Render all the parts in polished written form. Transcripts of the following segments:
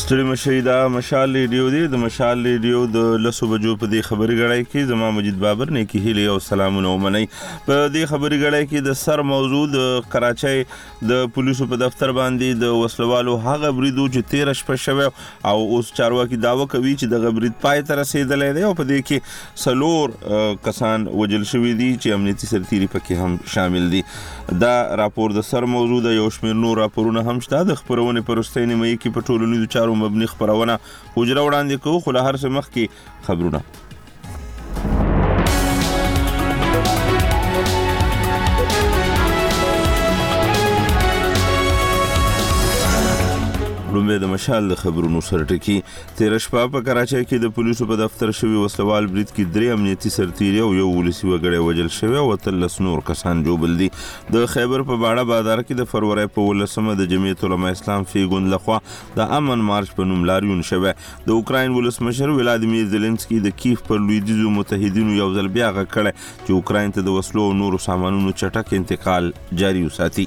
ستړي مشي دا مشال ریډیو دی د مشال ریډیو د لسو بجو په دې خبري غړای کې زما مجید بابر نه کې هلي او سلامونه ومني په دې خبري غړای کې د سر موضوع د کراچۍ د پولیسو په دفتر باندې د وسلوالو هغه بریدو چې 13 شپه شوه او اوس چارواکي داوا کوي چې د غبرید پای تر رسیدلې دی او په دې کې سلور کسان وجل شوی دي چې امنیتي سرتيري پکې هم شامل دي دا راپور د سر موضوع د یو شمېر نور راپورونه هم شته د خبرونه پرستۍ نیمه کې په ټولنیزو چارو مبني خبرونه حجره وړاندې کوو خو له هر څه مخکې خبرونه لومبه د مشال د خبرونو سره ټکی 13 شپه په کراچۍ کې د پولیسو په دفتر شوی وسلوال برید کې 3 امنیتي سرتیري او یو ولسی وګړی وجل شوی او 13 نور کسان جوبل دي د خیبر په باړه بازار کې د فروری په 18 د جمعیت العلماء اسلام فیګون لخوا د امن مارچ په نوم لاریون شوی د اوکراین ولسمشر ولادیمیر زيلنسکي د کیف پر لویدیزو متحدینو یو ځل بیا غږ کړی چې اوکراین ته د وسلو او نورو سامانونو چټک انتقال جاري وساتي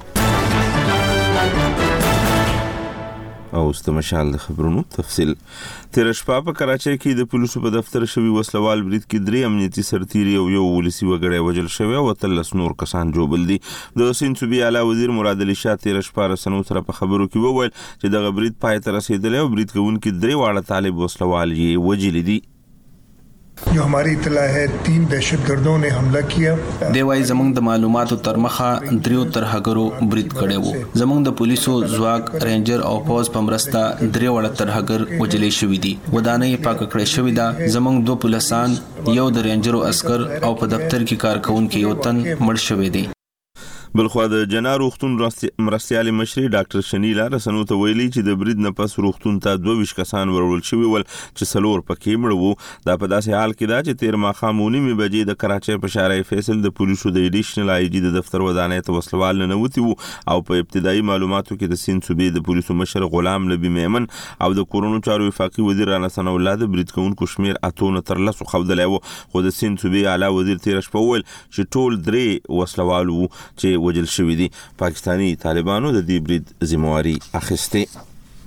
او استمشال د خبرونو تفصیل 13 شپه په کراچۍ کې د پولیسو په دفتر شوی وسلوال برید کې 3 امنیتي سرتیري او یو ولسی وګړی وجل شوی او 13 نور کسان جوبل دي د سین صوبې اعلی وزیر مراد علي شاه 13 شپه رسنو سره په خبرو کې وویل چې د غبرید پای ته رسیدلی او برید کوونکي 3 واړه طالب وسلوال یې وجل دي जो हमारी इतला है 3 दहशतगर्दों ने हमला किया دی وايي زمونږ د معلوماتو تر مخه 3 ترهګرو برید کړي وو زمونږ د پولیسو ځواک رینجر او پوز په مرسته 3 وړ ترهګر وجلې شوې دي ودانې پاک کړې شوې ده زمونږ 2 پولیسان یو د رینجرو عسكر او په دفتر کې کارکونکو یو تن مړ شوی دی بلخوا د جنار روغتون مرستيالي مشري ډاکټر شنیلا رسنو ته ویلي چې د برید نه پس روغتون ته 22 کسان ورول شوی ول چې سلور پکې مړ وو دا په داسې حال کې دا چې 13 ماخامونی می بجې د کراچۍ په شارع فیصل د پولیسو د ایډیشنل آی جی د دفتر ودانې ته وسلوال نه نوتی وو او په ابتدایي معلوماتو کې د سین صوبې د پولیسو مشر غلام نبی میمن او د کورونو چارو وفاقي وزیر رانا ثنا الله د برید کوونکو شمیر اتونه تر لاسو خودلای وو خو د سین صوبې اعلی وزیر 13 شپه ویل چې ټول 3 وسلوال وو چې وجل شوی دي پاکستانی طالبانو د دې برید ذمہواری اخیسته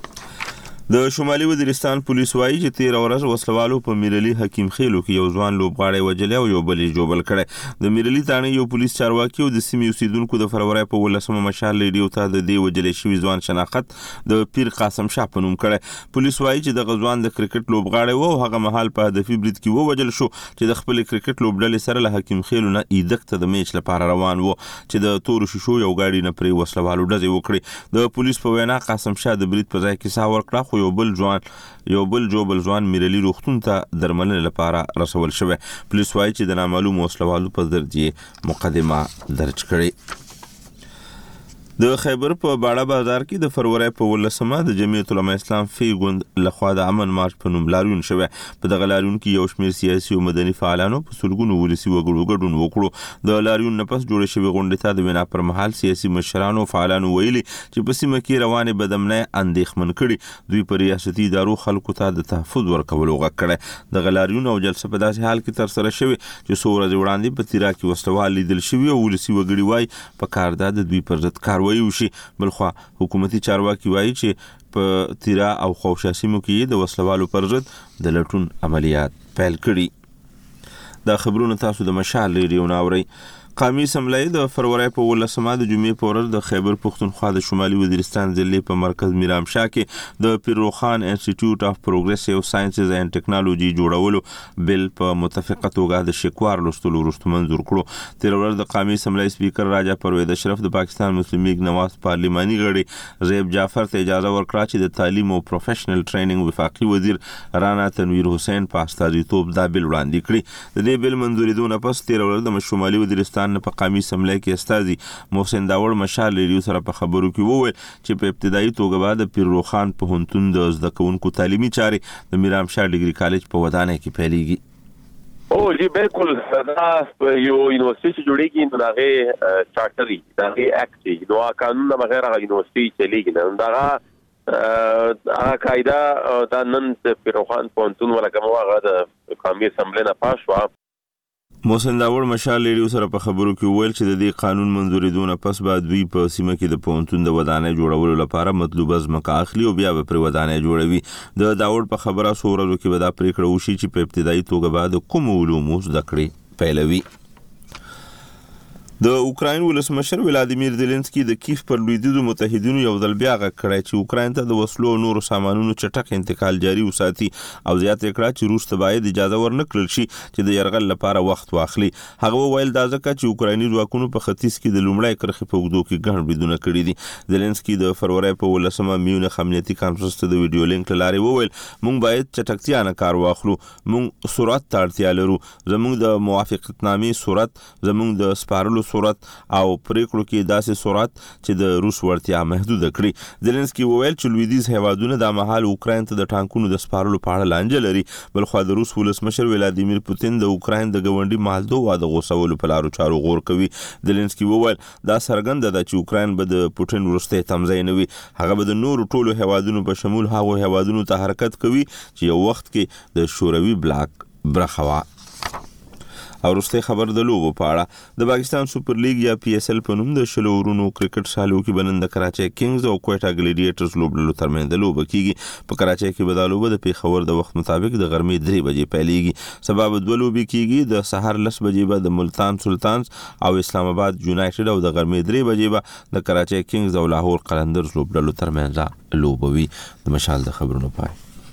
د شمالي وزیرستان پولیس وايي چې 13 ورځ وسلوالو په میرلی حکیم خیلو کې یو ځوان لوبغاړی وجل او یو بل جوبل کړي د میرلی تانه یو پولیس چارواکي او د سیمې اوسیدونکو د فروری په 18 مشال ریډیو ته د دې وجل شوی ځوان شناخت د پیر قاسم شاه په نوم کړي پولیس وايي چې د غزوان د کرکټ لوبغاړی وو هغه محل په هدفي برید کې وجل شو چې د خپل کرکټ لوبډلې سره له حکیم خیلو نه ایدک ته د میچ لپاره روان وو چې د تور شیشو یو گاډي نه پرې وسلوالو ډزې وکړي د پولیس په وینا قاسم شاه د برید په ځای کې سا ورکړه یو بل جوبل ځوان میرلی روغتون ته درملنې لپاره رسول شوی پولیس وايي چې د نامعلوم وسلوالو په درجه مقدمه درج کړي د خیبر په باړه بازار کې د فروری په 18 د جمعیت العلماء اسلام فیګوند لخوا د امن مارچ په نوم لاریون شوی په دغه لاریون کې یو شمېر سیاسي او مدني فعالانو په سلګونو ولسی وګړو ګډون وکړو د لاریون نه پس جوړ شوی غونډه ته د وینا پر مهال سیاسي مشرانو فعالانو ویلي چې په سیمه کې روانه بدامنۍ اندېښمن کړي دوی پر ریاستي ادارو خلکو ته د تحفظ ورکولو غږ کړي د لاریون او جلسه په داسې حال کې تر سره شوی چې څو ورځې وړاندې په تیرا کې وسلوال لیدل شوی او ولسی وګړي وای په کار د دوی پر ضد کاروي وشي بلخوا حکومتي چارواکي وایي چې په تیرا او خوشاسیمو کې د وسلوالو پر ضد د لټون عملیات پیل کړي دا خبرونه تاسو د مشال ریډیو ناوري قومي اسمبلی د فروری په 18 د جمعې په ورځ د خیبر پښتونخوا د شمالي وزیرستان ضلع په مرکز میرام شاه کې د پیروخان انسټیټیوټ اف پروګریسیو ساينسز اینڈ ټیکنالوژي جوړولو بل په متفقه توګه د شکوار لوستلو وروسته منظور کړو تیر ورځ د قومي اسمبلی سپیکر راجا پروید اشرف د پاکستان مسلم لیگ نواز پارلیماني غړي زیب جعفر ته اجازه ورکړه چې د تعلیم او پروفیشنل ټریننګ وفاقي وزیر رانا تنویر حسین په استازیتوب دا بل وړاندې کړی د دې بل منظوریدو نه پس تیر ورځ د شمالي وزیرستان په قومي اسمبلی کې استازي محسن داوړ مشال ریډیو سره په خبرو کې وویل چې په ابتدایي توګه بعد پیروخان په هنتون د زده کوونکو تعلیمي چارې د میرام شاه ډیګري کالج په ودانۍ کې پیلېږي او جی بالکل دا یو یونیورسيټي چې جوړیږي نو هغه چارټري دا اکټ نو قانون وغیرہ یونیورسيټي چلیږي نو دا قاعده دا نن پیروخان په هنتون ولکه موغه د قومي اسمبلی نه پاس شو محسن داوړ مشال ریډیو سره په خبرو کې ویل چې د دې قانون منځوري دونه پس بعد دوی په سیمه کې د پونتون د ودانۍ جوړولو لپاره مطلوبه ځمکه اخلي او بیا به پر ودانۍ جوړوي. د داوړ په خبره سورلو کې به دا پریکړه وشي چې په ابتدایي توګه به د کوم علومو زده کړې پیلوي. د اوکراین ولسمشر ولادیمیر زيلنسکي د کیف پر لویدیځو متحدینو یو ځل بیا غږ کړی چې اوکراین ته د وسلو او نورو سامانونو چټک انتقال جاري وساتي او زیاته کړه چې روس ته باید اجازه ورنکړل شي چې د يرغل لپاره وخت واخلي. هغه وویل دا ځکه چې اوکرایني ځواکونو په ختیځ کې د لومړی کرخې په وګړو کې ګڼ بریدونه کړي دي. زيلنسکي د فروری په 18مه میونخ امنیتي کانفرنس ته د ویډیو لینک لارې وویل موږ باید چټکتیا نه کار واخلو، موږ سرعت ته اړتیا لرو، زموږ د موافقتنامې سرعت، زموږ د سپارلو سرعت او پریکړو کې داسې سرعت چې د روس ورتیا محدود کړي. زيلنسکي وویل چې لویدیځ هیوادونه د مهال اوکراین ته د ټانکونو د سپارلو په اړه لانجه لري. بلخو د روس ولسمشر ولادیمیر پوتین د اوکراین د ګاونډي مالدووا د غوسولو په لارو چارو غور کوي. زيلنسکي وویل دا څرګنده ده چې اوکراین به د پوتین وروستی تمځای نه وي، هغه به د نورو ټولو هیوادونو په شمول هغو هیوادونو ته حرکت کوي چې یو وخت کې د شوروي بلاک برخه وه. او وروستی خبر د لوبو په اړه. د پاکستان سپر لیګ یا پی اس ال په نوم د شلو ورونو کرکټ سالو کې بلند د کراچي کینګز او کوټا ګلیډیټرز لوبډلو ترمنځ د لوبه کیږي. په کراچي کې به د لوبه د پیښور د وخت مطابق د غرمې 3 بجې پیلېږي. سبا به دوه لوبې کیږي، د سحر 10 بجې به د ملتان سلطانز او اسلام آباد یونایټډ او د غرمې 3 بجې به د کراچي کینګز او لاهور قلندرز لوبډلو ترمنځ لوبه وي. د مشال د خبرونو پای.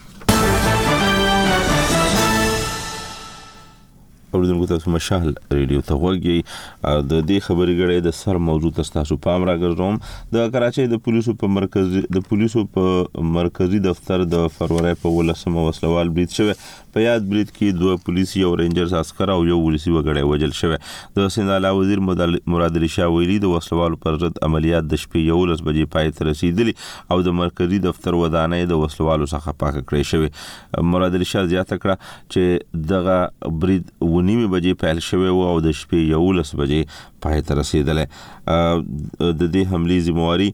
اوریدونکو تاسو مشال ریډیو ته وګورئ. د دې خبرې غړې د سر موضوع تاسو پام راګرځوم. د کراچۍ د پولیسو په مرکزی دفتر د فروری په 18مه وسلوال برید شوه. په یاد برید کې 2 پولیسي او رینجرز عسكر او یو ولسی وګړی وجل شوه. د سیندالا وزیر مراد علي شاه ویلي د وسلوالو پر ضد عملیات د شپې 11 بجې پای ته رسیدلي او د مرکزی دفتر ودانۍ د وسلوالو څخه پاک کړی شوی. مراد علي شاه زیاته کړه چې دغه برید 9 بجې پیل شوی او د شپې 11 بجې پای ته رسیدلی. د دې حملې ذمہواری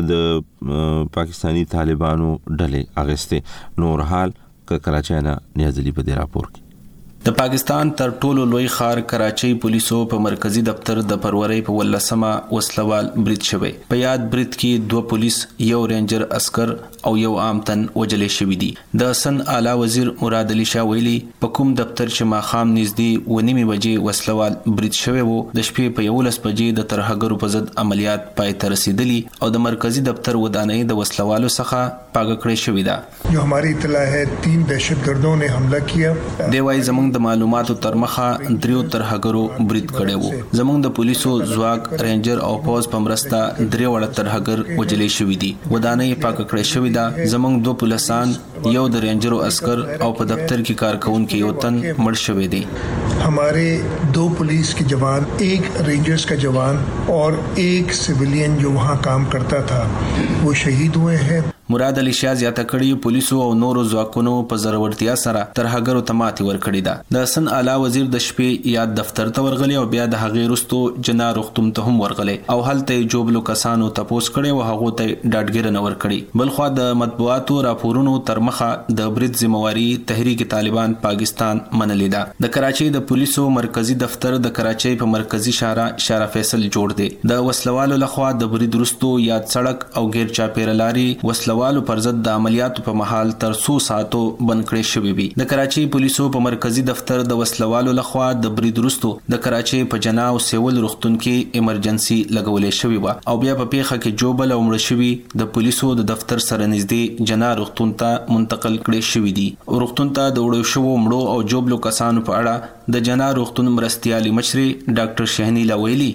د پاکستانی طالبانو ډلې اغسته. نور حال کراچۍ نه نیاز علي په دې راپور کې. د پاکستان تر ټولو لوی ښار کراچۍ پولیسو په مرکزی دفتر د فروری په 18مه وسلوال برید شوی. په یاد برید کې 2 پولیس، یو رینجر عسكر او یو عام تن وجلې شوی دي. د سن اعلی وزیر مراد علي شاه ویلي په کوم دفتر چې ماخام نږدې 9 بجې وسلوال برید شوی وو، د شپې په 11 بجې د ترهګرو په ضد عملیات پای ته رسیدلي او د مرکزی دفتر ودانۍ د وسلوالو څخه پاک کړی شوی ده. جو हमारी इत्तला है 3 दहशतगर्दों ने हमला किया. دی وايي زمونږ د معلوماتو تر مخه 3 ترهګرو برید کړی وو. زمونږ د پولیسو ځواک، رینجر او پوز په مرسته 3 وړ ترهګر وجلې شوی دي. ودانۍ پاک کړی شوی ده. زمونږ 2 پولیسان، یو د رینجر عسكر او په دفتر کې کارکونکو یو تن مړ شوی دی. हमारे 2 पुलिस के जवान, 1 रेंजर्स का जवान और 1 सिविलियन जो वहाँ काम करता था वो शहीद हुए हैं. مراد علي شاه زیاته کړي پولیسو او نورو ځواکونو په ضرورتیا سره ترهګرو ته ماتې ورکړې ده. د سن اعلی وزیر د شپې یاد دفتر ته ورغلی او بیا د هغې وروستو جنا روغتون ته هم ورغلی او هلته جوبلو کسانو تپوس کړي او هغه ته ډاډګیرنه ورکړي. بلخو د مطبوعاتو راپورونو تر مخه د برید ذمہواری تحریک طالبان پاکستان منلې ده. د کراچۍ د پولیسو مرکزی دفتر د کراچۍ په مرکزی شارع فیصل جوړ دی. د وسلوالو لخوا د برید وروستو یاد سړک او غیر چاپیرلاري وسلوالو پر ضد د عملیاتو په محل تر 100 ساعتو بند کړی شوی وي. د کراچۍ پولیسو په مرکزی دفتر د وسلوالو لخوا د برید وروستو د کراچۍ په جنا او سیول روغتون کې ایمرجنسي لګولې شوی و او بیا په پیښه کې جوبل او مړ شوی د پولیسو د دفتر سره نږدې جنا روغتون ته منتقل کړي شوی دي. روغتون ته د وړو شوو مړو او جوبلو کسانو په اړه د جنا روغتون مرستيالي مشري ډاکټر شهنیلا ویلي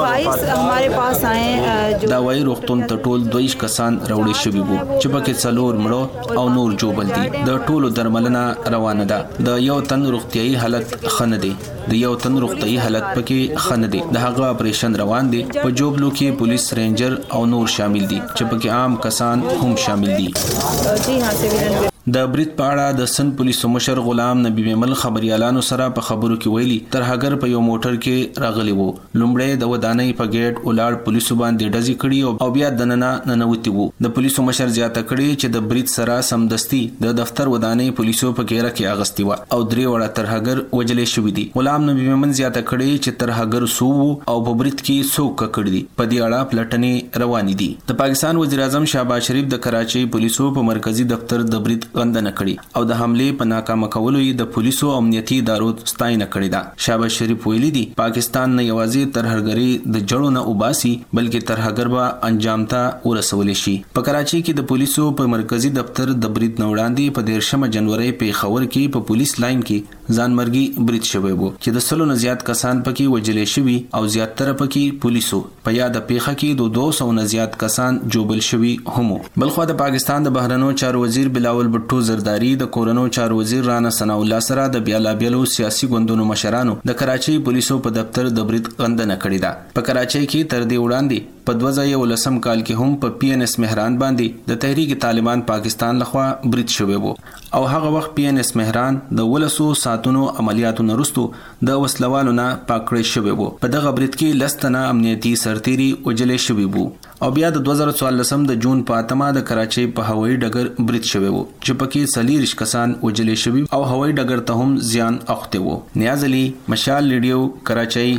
हमारे पास आए دا وای روغتون ته ټول 22 کسان راوړي شوی وو چې پکې څلور مړو او نور جوبل دي. د ټولو درملنه روانه ده. د یو تن روغتيایي حالت خنه دي، د یو تن روغتيایي حالت پکې خنه دي. د هغه اپریشن روان دي. په جوبلو کې پولیس، رینجر او نور شامل دي چې پکې عام کسان هم شامل دي. जी हाँ सिविलियन د برید په اړه د سند پولیسو مشر غلام نبی میمل خبريالانو سره په خبرو کې ویلي ترهګر په یو موټر کې راغلی وو. لومړی د ودانۍ په گیټ ولاړ پولیسو باندې ډزې کړي او بیا دننه ننوتی وو. د پولیسو مشر زیاته کړي چې د برید سره سمدستي د دفتر ودانۍ پولیسو په ګیره کې اغستی و او درې وړه ترهګر وجلې شوې دي. غلام نبی میمن زیاته کړي چې ترهګر سو او په برید کې څوک کړي دي. په دې اړه پلټنې روانې دي. د پاکستان وزیر اعظم شهباز شریف د کراچۍ پولیسو په مرکزی دفتر د برید غندنه کړي او د حمله په ناکامه کولو یې د پولیسو او امنیتي ادارو ستاینه کړې ده. شهباز شریف ویلي دي پاکستان نه یوازې ترهګری د جړو نه وباسي بلکې ترهګر به انجام ته ورسول شي. په کراچۍ کې د پولیسو په مرکزی دفتر د برید نه وړاندې په 13 جنوري په خبر کې په پولیس لاین کې ځانمرګي برید شوی وو چې د 100 نه زیات کسان پکې وجلې شوي او زیاتره پکې پولیسو په یاد پیښه کې د 200 نه زیات کسان جوبل شوي هم. بلخو د پاکستان د بهرنیو چارو وزیر بلاول بټو زرداری د کورونو چارو وزیر رانا ثنا الله سره د بیلابیلو سیاسي ګوندونو مشرانو د کراچۍ پولیسو په دفتر د برید غندنه کړې ده. په کراچۍ کې تر دې وړاندې په 2019 کال کې هم په پی ان اس مهران باندې د تحریک طالبان پاکستان لخوا برید شوی وو او هغه وخت پی ان اس مهران د 200 ساتونو عملیاتو نرستو د وسلوالو نه پاکړې شوی وو. په دغه برید کې لستنه امنیتي سرتيري وجلې شوی وو او بیا د 2014 د جون په اتمه د کراچۍ په هوایي ډګر برید شوی وو چې پکې 40 کسان وجلې شوی او هوایي ډګر ته هم زیان اخته وو. نیاز علي، مشال ریډیو، کراچۍ.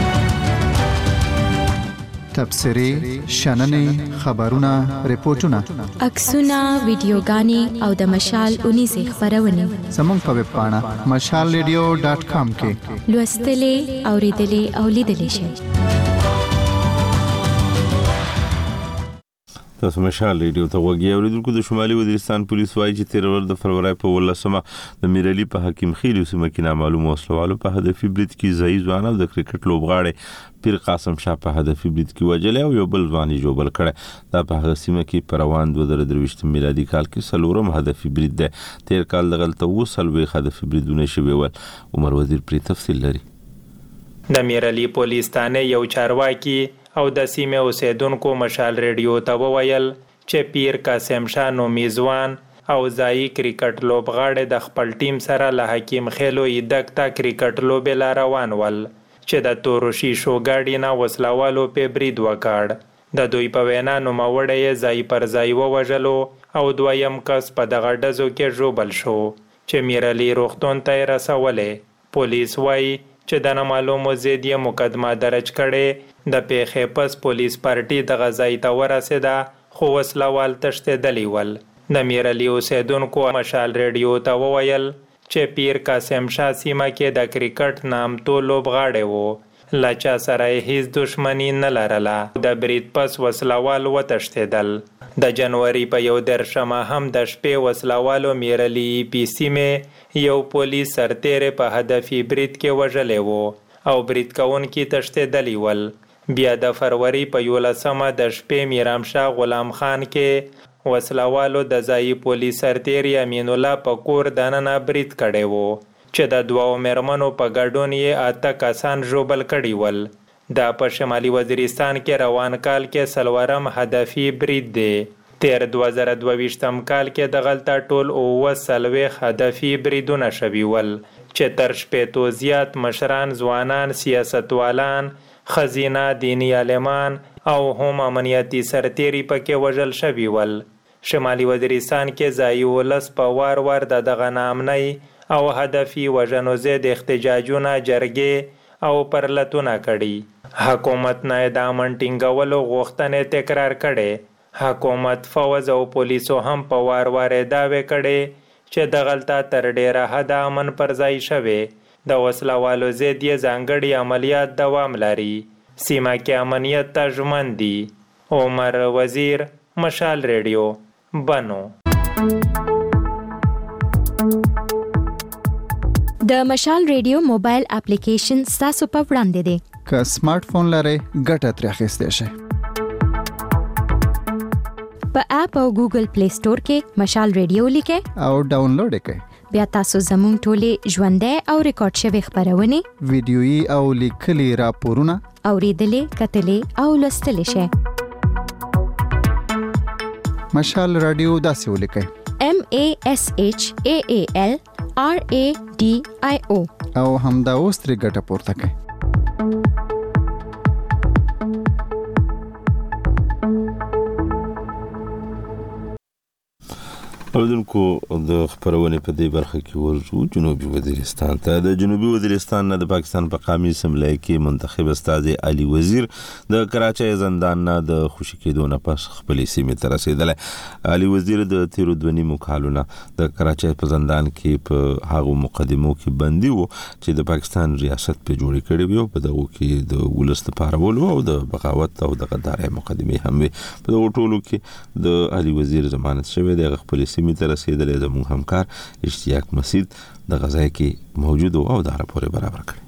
تبصرې، شننې، خبرونه، ریپورتونه، عکسونه، ویډیوګانې او د مشال 19 خبرونه زموږ په ویب پاڼه mashalradio.com کې لوستلې، اوریدلې او لیدلې شئ. تاسو مشال ریډیو ته وګورئ. اوریدونکو د شمالي وزیرستان پولیس وايي چې 13 د فروری په 18 د میرعلی په حکیم خیل سیمه کې نامعلوم وسلوالو په هدفي برید کې ځای ځوان او د کرکټ لوبغاړي پیر قاسم شاه په هدفي برید کې وجل او یو بل ځوان جوبل کړي. دا په هغه سیمه کې په روان 2023 میلادي کال کې سلورم هدفي برید ده. تیر کال دغلته وسلوي هدفي بریدونه شوي ول. عمر وزیر پری تفصیل لري. د میرعلی پولیس تانه یو چارواکي او د سیمه اوسیدونکو مشال ریډیو ته وویل چې پیر قاسم شاه نومیزوان او ځای کرکټ لوبغاړي د خپل ټیم سره له حکیم خیلو یدکتا کرکټ لوبې لا روان ول چې د تورو شیشو ګاډي نه وسلوالو په برید وکړ. د دوی په وینا نوموړی ځای پر ځای ووژلو او دویم کس په دغه ډزو کې ژوبل شو چې میرعلی روغتون ته رسولې. پولیس وایي چې د نامعلومو ضد مقدمه درج کړي. د پیښې پس پولیس پارټي د غزای ته ورسېده خو وسلوال تښتېدلی ول. د میرعلی اوسیدونکو مشال ریډیو ته وویل چې پیر قاسم شاه سیمه کې د کرکټ نامتو لوبغاړی وو. له چا سره یې هیڅ دښمني نه لرله. د برید پس وسلوال وتښتېدل. د جنوري په 11 هم د شپې وسلوالو میرعلی پی سیمه یو پولیس سرتیری په هدفي برید کې وژلی وو او برید کوونکي تښتېدلی ول. بیا د فروری په 11 د شپې میرامشاه غلام خان کې وسلوالو د ځای پولیس سرتیری امین الله په کور دننه برید کړی وو چې د دوو میرمنو په ګډون یې 8 کسان ژوبل کړي ول. دا په شمالي وزیرستان کې روان کال کې سلورم هدفي برید دی. تیر 2022 کال کې دغلته ټول 39 هدفي بریدونه شوي ول چې تر 80 زیات مشران، ځوانان، سیاستوالان، خزینه، دینی عالمان او هم امنیتي سرتیری پکې وژل شوي ول. شمالي وزیرستان کې ځایي ولس په وار وار د دغه نامنۍ او هدفي وژنو ضد احتجاجونه، جرګې او پرلتونه کړي. حکومت نه د امن ټینګولو غوښتنې تکرار کړي. حکومت، فوج او پولیسو هم په وار وار دعوې کړي چې دغلته تر ډیره حد امن پر ځای شوی. د وسلوالو ضد یې ځانګړي عملیات دوام لري. سیمه کې امنیت ته ژمن دي. عمر وزیر، مشال ریډیو، بنو. د مشال ریډیو موبایل اپلیکیشن ستاسو په وړاندې دی. که سمارټ فون لرئ ګټه ترې اخیستی شئ. په اپ او ګوګل پلی سٹور کې مشال ریډیو لیکئ او ډاونلوډ یې کړئ. بیا تاسو زموږ ټولې ژوندۍ او ریکارډ شوې خبرونه، ویډیويي او لیکلي راپورونه اوریدلې، کتلې او لوستلې شئ. مشال رادیو داسې ولیکئ: MASHAALRADIO او همدا اوس ترې ګټه پورته کړئ. اوردونکو د خبرونه په دې برخه کې ورجو جنوبي وزیرستان ته. د جنوبي وزیرستان نه د پاکستان په قومي اسمبلی کې منتخب استاد علي وزیر د کراچۍ زندان نه د خوشی کېدو نه پس خپل سیمې ته رسیدلی. علي وزیر د تیرو 2 کالونو د کراچۍ په زندان کې په هغه مقدمو کې بندي وو چې د پاکستان ریاست په جوړ کړی وو. په دغه کې د ولست پارولو او د بغاوت او د غدارۍ مقدمه هم وي. په دغه ټولو کې د علي وزیر ضمانت شوی د خپل سیمې ته رسیدلی. زموږ همکار اشتیاق مسید د غزای کې موجود او دا راپور برابر کړی.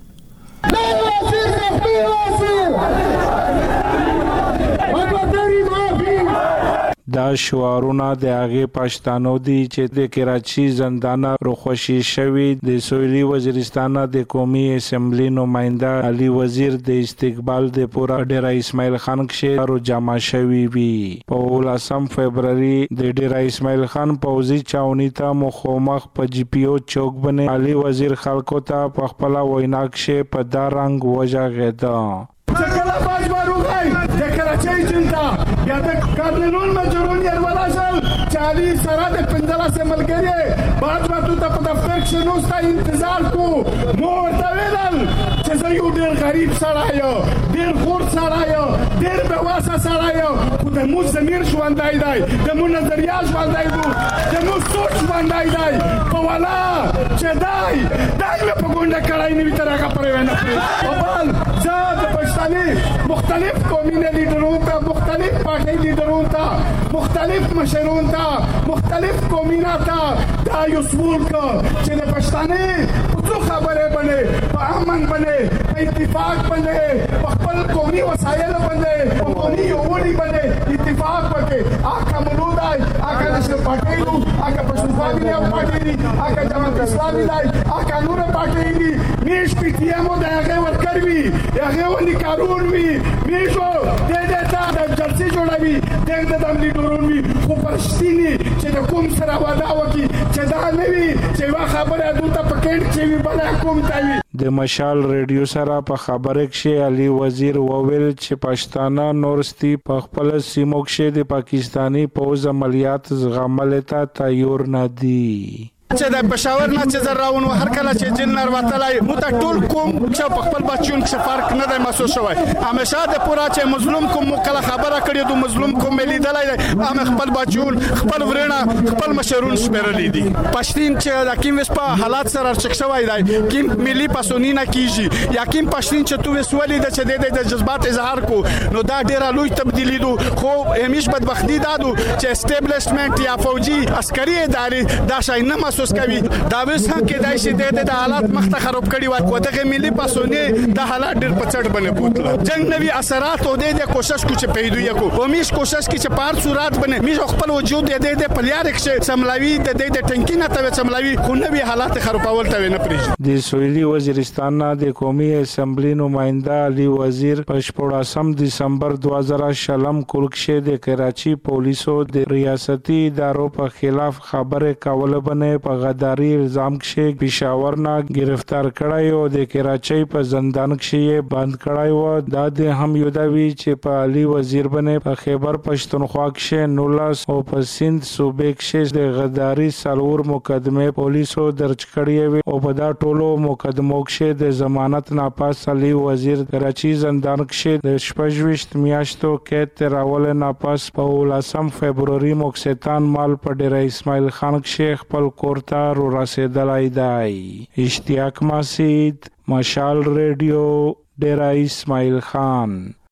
دا شعارونه د هغه پښتانو دي چې د کراچي زندان روخوشي شوی د سویلي وزیرستان د قومي اسمبلی نماینده علي وزیر د استقبال د پورا ډیره اسماعیل خان کې رو جمع شوی وی. په 18 فبرवरी د ډیره اسماعیل خان پوزي چاونی ته مخامخ په جی پی او چوک باندې علي وزیر خلکو ته په خپل وینا کې په دا رنگ وژغېدا. چکلا باج باروغای د کراچۍ جنتا یا د قانون مجرون یروالاشل چالي سره د 15 سے ملګری باج واتو ته په دفتر کې نو ستا انتظار کو مو ورته ویل چې زه یو ډېر غریب سړی یم، ډېر خور سړی یم، ډېر بېواسه سړی یم، خو د مو ضمیر ژوندی دی، د مو نظریه ژوندی دی، د مو سوچ ژوندی دی. په والا چې دی مې په ګونډه کړی نه وي تر هغه پورې ونه کړي. او بل زه د پښتني مختلف قومي لیډرونو ته، مختلف پارټي لیډرونو ته، مختلف مشرونو ته، مختلف قومینو ته دا یو سوال کو چې د پښتني څو خبرې باندې په امن باندې په اتفاق باندې په خپل قومي وسایل باندې په قومي یووالي باندې اتفاق وکړي. آقا مولودای آقا نشر پټیلو آقا پښتونخوا دی پټیلی آقا جماعت اسلامي دی آقا نور پټیلی میش پی ټی ایم د هغه ورکر وی هغه ونی قانون وی میشو د دې ته د جلسې جوړوي د دې لیډرون وی خو پرشتینی چې د کوم سره ودا وکي چې دا نه وی چې وا خبره دلته پکې چې وی بل کوم تاوی. د مشال ریډیو سره په خبره کې علي وزیر وویل چې پښتانه نورستي په خپل سیمو کې د پاکستانی پوځ عملیات زغمل ته تیار نه دي. چې د پېښور نه چې زراون هر کله چې جن نر وتلای مو ته ټول کوم چې په خپل بچون کې فرق نه دی محسوس شوی. همیشه د پورا چې مظلوم کوم کله خبره کړی د مظلوم کوم لیدلای هم خپل بچون خپل ورنه خپل مشرون شمرلې دي. پښتين چې د کیم وسپا حالات سره چک شوی دی کیم ملي پسونی نه کیږي یا کیم پښتين چې تو وسولې د چې د جذبات اظهار کو نو دا ډیره لوی تبدیلی دو. خو همیش بدبختی دادو چې اسټابلیشمنت یا فوجي عسکري ادارې دا شای نه کوي. دا وس کې دای شي د حالات مخته خراب کړي وای کو دغه ملي پاسونه د حالات ډېر پچړ بنه بوتله. جنگ نوی اثرات او د کوشش کو چې پیدا یو کو همیش کوشش کی چې پار صورت بنه میش خپل وجود د پلیار کې سملاوي د ټنکی نه ته سملاوي خو نوی حالات خرابول ته نه پریږي. د سویلي وزیرستان د قومي اسمبلی نماینده علي وزیر په 14 دسمبر 2000 کولکشه د کراچي پولیسو د ریاستي ادارو په خلاف خبره کوله بنه په غداري الزام کې پېښور نه گرفتار کړای او د کراچۍ په زندان کې بند کړای و. دا د هم یودوي چې په علي وزیر باندې په خیبر پښتونخوا کې 19 او په سند صوبې کې د غداري سالور مقدمه پولیسو درج کړی وي او په دا ټولو مقدمو کې د ضمانت ناپاس علي وزیر کراچي زندان کې د 28 میاشتو کې تراول ناپاس په 18 فبرवरी مکستان مال په ډیره اسماعیل خان کې خپل کورتا رو رسیدلای دی. اشتیاق مسید مشال ریډیو ډیره اسماعیل خان.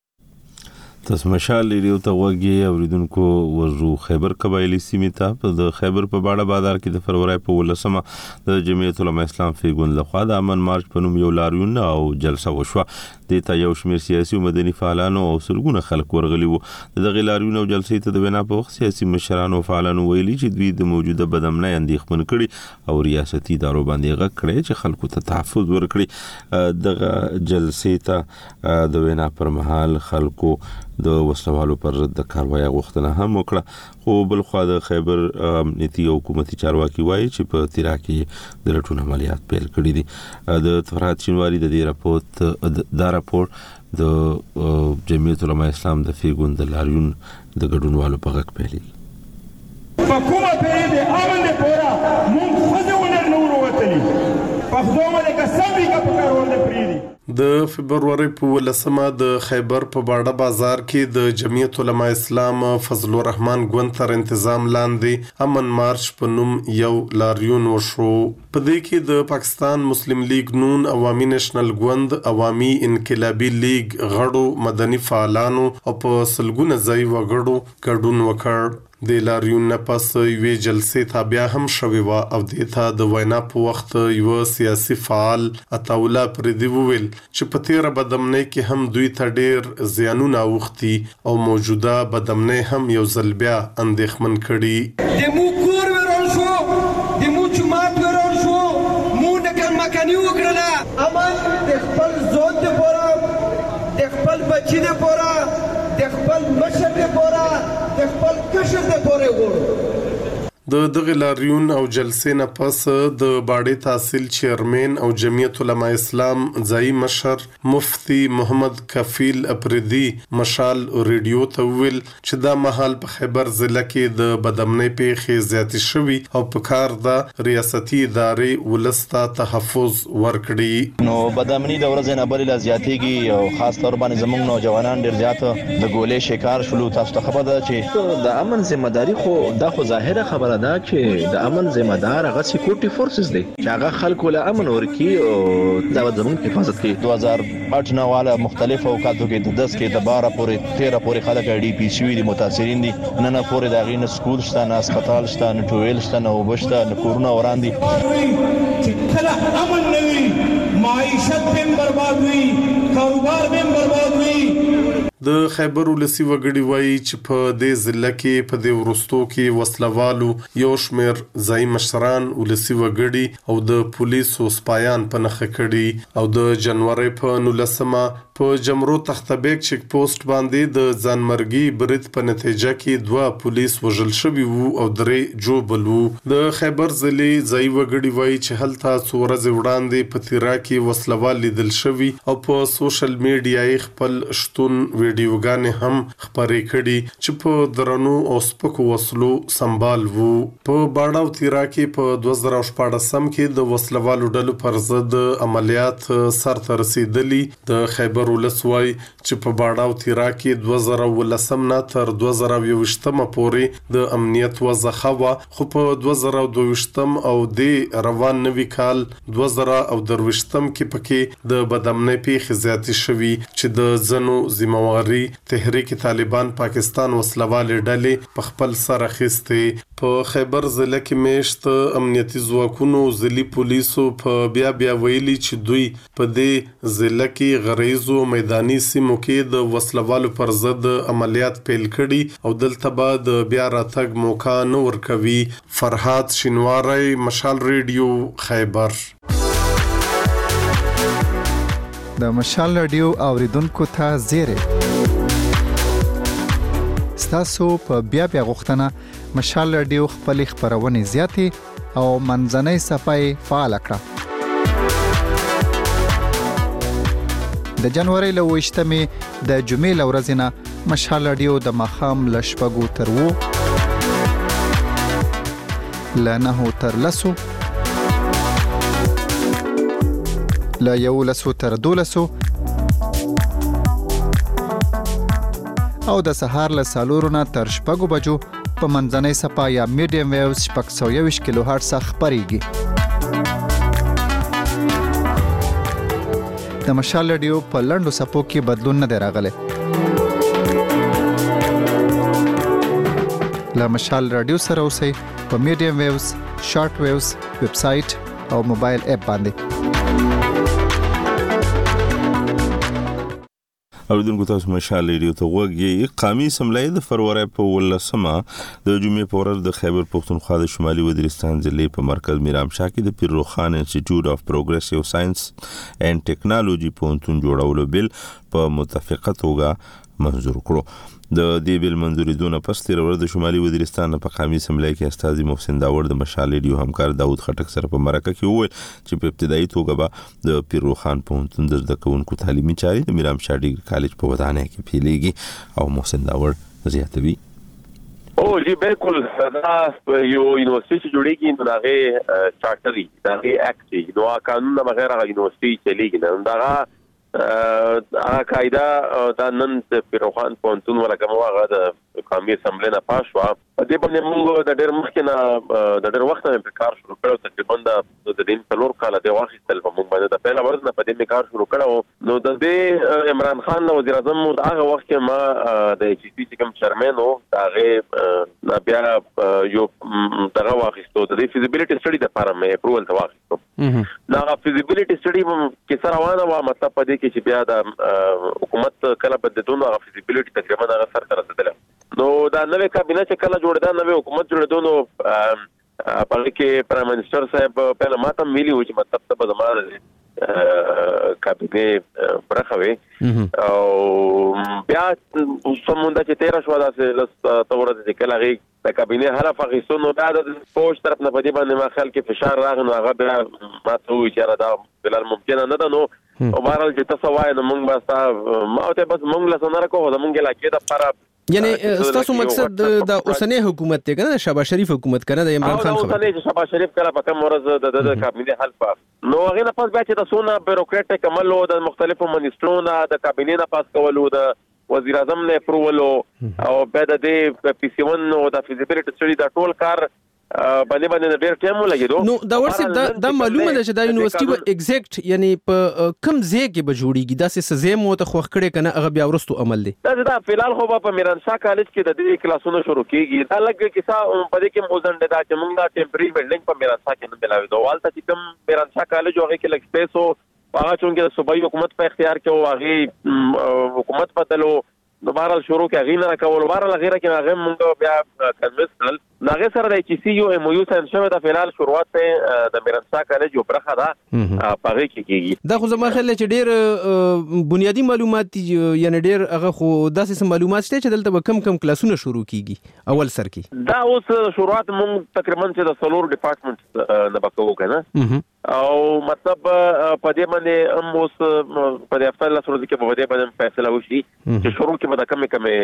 تاسو مشال ریډیو ته وګورئ اوریدونکو ورزو خیبر قبایلی سیمې ته د خیبر په باړه بازار کې د فروری په 18 د جمعیت العلماء اسلام فیګون لخوا د امن مارچ په نوم یو لاریون او جلسه وشوه. د دته یو شمېر سیاسي او مدني فعالانو او سلګونه خلک ورغلي وو. دغه لاریون او جلسې ته د وینا په وخت سیاسي مشرانو او فعالانو ویلي چې دوی د موجوده بدامنۍ اندېښمن کړي او ریاستي ادارو باندې غږ کړی چې خلکو ته تحفظ ورکړي. دغه جلسې ته د وینا پر مهال خلکو د وسلوالو پر ضد د کاروایی غوښتنه هم وکړه. خو بل خو د خیبر امنیتي او حکومتي چارواکي وایي چې په تیرا کې د لټون عملیات پیل کړي دي. د فرهاد شینواری د دې راپور د جمعیت علماء اسلام د فیګون د لاریون د ګډونوالو په غږ پیلي. حکومت دې امن دې پورا مونږ خځونه نور وتلی په خدومه د کسبې کا په کارول پریدي. د فبرवरी په 18 د خیبر په باډه بازار کې د جمعیت علماء اسلام فضل الرحمن ګوند تر تنظیم لاندې امن مارچ په نوم یو لاریون وشو. په دې کې د پاکستان مسلم لیگ نون، عوامي نېشنل ګوند، عوامي انقلابي لیگ غړو، مدني فعالانو او په سلګونه ځای وګړو ګډون وکړ. د لاریون نه پس یوې جلسې ته بیا هم شوې وه او دې ته د وینا په وخت یو سیاسي فعال عطاالله پردي وویل چې په تیره بدامنۍ کې هم دوی ته ډېر زیانونه اوښتي او موجوده بدامنۍ هم یو ځل بیا اندېښمن کړي. د مو کور وران شو، د مو جومات وران شو، مو نکل مکاني وکړله. امن د خپل زوی دپاره، د خپل بچي دپاره، د خپل مشر دپاره، د خپل کشر دپاره غواړو. د دغه لاریون او جلسې نه پس د باډې تحصیل چیرمن او جمعیت علماء اسلام ځای مشر مفتی محمد کفیل اپریدي مشال ریډیو ته ویل چې دا مهال په خیبر ضلع کې د بدامنۍ پیښې زیاتې شوي او په کار د ریاستي ادارې ولسته تحفظ ورکړي. نو بدامنۍ د ورځې نه بلې لا زیاتېږي او خاص طور باندې زموږ نوجوانان ډېر زیات د ګولې شکار شولو. تاسو ته خبر ده چې د امن ذمہ داری خو دا خو ظاهره خبره ده چې د امن ذمہ دار هغه سکیورټي فورسز دي چې هغه خلکو له امن ورکی او دا زموږ حفاظت کوي. 2008 نه والا مختلف اوقاتو کې د 10 کې د 12 پورې 13 پورې خلک ډي پی سی دي متاثرین دي. نه پورې دا غي نه سکول شته، نه هسپتال شته، نه ټویل شته، نه وبشته، نه کورونه وران دي. چې کله امن نه وي معیشت هم برباد وي، کاروبار هم برباد وي. د خیبر ولسی وګړي وایي چې په دې ضلع کې په دې ورستو کې وسلوالو یو شمېر ځای مشران، ولسی وګړي او د پولیسو سپایان په نښه کړي او د جنوري په 19 په جمرو تختبیک چیک پوسټ باندې د ځانمرګي برید په نتیجه کې 2 پولیس وژل شوي وو او 3 جوبل وو. د خیبر ضلع ځای وګړي وایي چې هلته څو ورځې وړاندې په تیرا کې وسلوال لیدل شوي او په سوشل میډیا یې خپل شتون ویډیوګانې هم خپرې کړي چې په درنو او سپکو وسلو سمبال وو. په باډا او تیرا کې په 2014 کې د وسلوالو ډلو پر ضد عملیات سرته رسیدلي. د خیبر ولسوای چې په باډا او تیرا کې 2019 نه تر 2020 پورې د امنیت وضعه وه، خو په 2022 او د روان نوي کال 2023 کې پکې د بدامنۍ پیښې زیاتې شوي چې د ځنو ذمہواري تحریک طالبان پاکستان وسلوالې ډلې په خپل سر اخیستې. په خیبر ضلع کې میشت امنیتي ځواکونو ضلعي پولیسو په بیا ویلي چې دوی په دې ضلع کې غریزو میداني سیمو کې د وسلوالو پر ضد عملیات پیل کړي او دلته به د بیا راتګ موقع نه ورکوي. فرهاد شینواری، مشال ریډیو، خیبر. د مشال ریډیو اوریدونکو ته زیری ستاسو په بیا غوښتنه مشال ریډیو خپل خبرونه زیاتې او منځنۍ صفای فعال کړه. د جنوري له 28 د جمعې له ورځې نه مشال ریډیو د مخام له شپږو تر 9 له 9 تر 10 له 11 تر 12 او د سهار له 4 نه تر 6 بجو په منځنۍ صفا یا میډیم ویوز 621 کیلو هرتز خبريږي. د مشال ریډیو په لندو سپو کې بدلون نه راغلی. له مشال ریډیو سره اوسئ په میډیم ویوز، شارټ ویوز، ویب سټ او موبایل اپ باندې. اوریدونکو تاسو مشال ریډیو ته وګورئ. قومي اسمبلی د فروری په 18مه د جمعې په ورځ د خیبر پختونخوا د شمالي وزیرستان ضلع په مرکز میرامشاه کې د پیر روخان انسټیټیوټ اف پروګریسیو ساينس اینڈ ټیکنالوژي پوهنتون جوړولو بل په متفقه توګه منظور کړو. د دې بل منځوري دونه پس تیر ورځ د شمالي وزیرستان په قومي اسمبلی کې استاذ محسن داور د مشال ریډیو همکار داود خټک سره په مرکه کې وویل چې په ابتدایي توګه به د پیر روخان پوهنتون د زده کوونکو تعلیمي چارې د میرامشاه ډیګري کالج په ودانۍ کې پیلېږي او محسن داور زیاتوي. جی بالکل دا یو یونیورسيټي چې جوړیږي نو هغه چارټري دا اکټ نو قانون وغیرہ یونیورسيټي چلیږي نو دا هغه قاعده دا نن پیر روخان پوهنتون ولکه هغه د قومي اسمبلی نه پاس شو. په دې باندې موږ د ډېر مخکې نه د ډېر وخت نه کار شروع کړو. تقریبا د دین څلور کاله د واخیستل په موږ باندې د پیل ورځ نه په دې کار شروع کړو. نو د دې عمران خان وزیر اعظم هغه وخت کې ما د ایچ سی کوم چیرمن او هغه بیا یو دغه واخیستو د فیزیبিলিټي سټډي د لپاره مې اپروول ته واخیستو. دا فیزیبিলিټي سټډي کې سره روانه و مطلب په دې کې چې بیا د حکومت کله بدلون او فیزیبিলিټي تقریبا هغه سره رسیدل. نو دا نوې کابینه چې کله جوړه نوې حکومت جوړه نو په کې پرایم منسٹر صاحب په ماته ملي و چې مطلب ته به زموږ کابینه برخوي او بیا سمونده چې 13 شو داسې تورته چې کله غي د کابینه هر فغیسونو دا د پوسټ طرف نه پدې باندې ما خلک فشار راغی نو هغه بیا ما ته وی چې دا بلال ممکن نه ده. نو او بهرحال چې تاسو وایي نو موږ بس ما ته بس موږ له سره کوو د موږ علاقې د لپاره یعنی ستاسو مقصد د اوسنی حکومت ته کنه شهباز شریف حکومت کنه د عمران خان خبره اوسنی شهباز شریف کله په کوم ورځ د کابینه حلف نو هغه نه پاس بیا چې تاسو نه بیوروکراټیک عمل او د مختلفو منسټرونو د کابینه نه پاس کولو د وزیر اعظم نه اپروول او بعد د پی سی 1 او د فیزیبিলিټي سټډي د ټول کار باندې ډېر ټایم ولګیدو. نو دا ورسې دا معلومه ده چې دا یونیورسيټي به ایگزیکټ یعنی په کم ځای کې به جوړیږي دا سزا مو ته خوښ کړي کنه هغه بیا ورستو عمل دی. دا فلحال خو په میرانشاه کالج کې د دې کلاسونو شروع کیږي. دا لګ کیسه په دې کې موزند دا چې موږ دا ټیمپرری بلډینګ په میرانشاه کې نه ملاوي دوه والته چې کوم میرانشاه کالج هغه کې لګ سپیس او هغه چې د صوبایي حکومت په اختیار کې او هغه حکومت بدلو نو بهرحال شروع کې غینه راکول بهرحال غیره کې هغه موږ بیا کنوینس کړل هغه سره د ایچ سی یو ام یو ساين شوه د فلحال شروعات ته د میرانشاه کالج یو برخه ده پاره کې کیږي. دا خو زما خیال چې ډېر بنیادی معلومات یعنی ډېر هغه خو داسې معلومات شته چې دلته به کم کلاسونه شروع کیږي اول سر کې. دا اوس شروعات موږ تقریبا چې د سلور ډپارټمنټ نه بکو کنه او مطلب په دې باندې هم اوس په دې هفته له سره کې په دې باندې فیصله وشي چې شروع کې به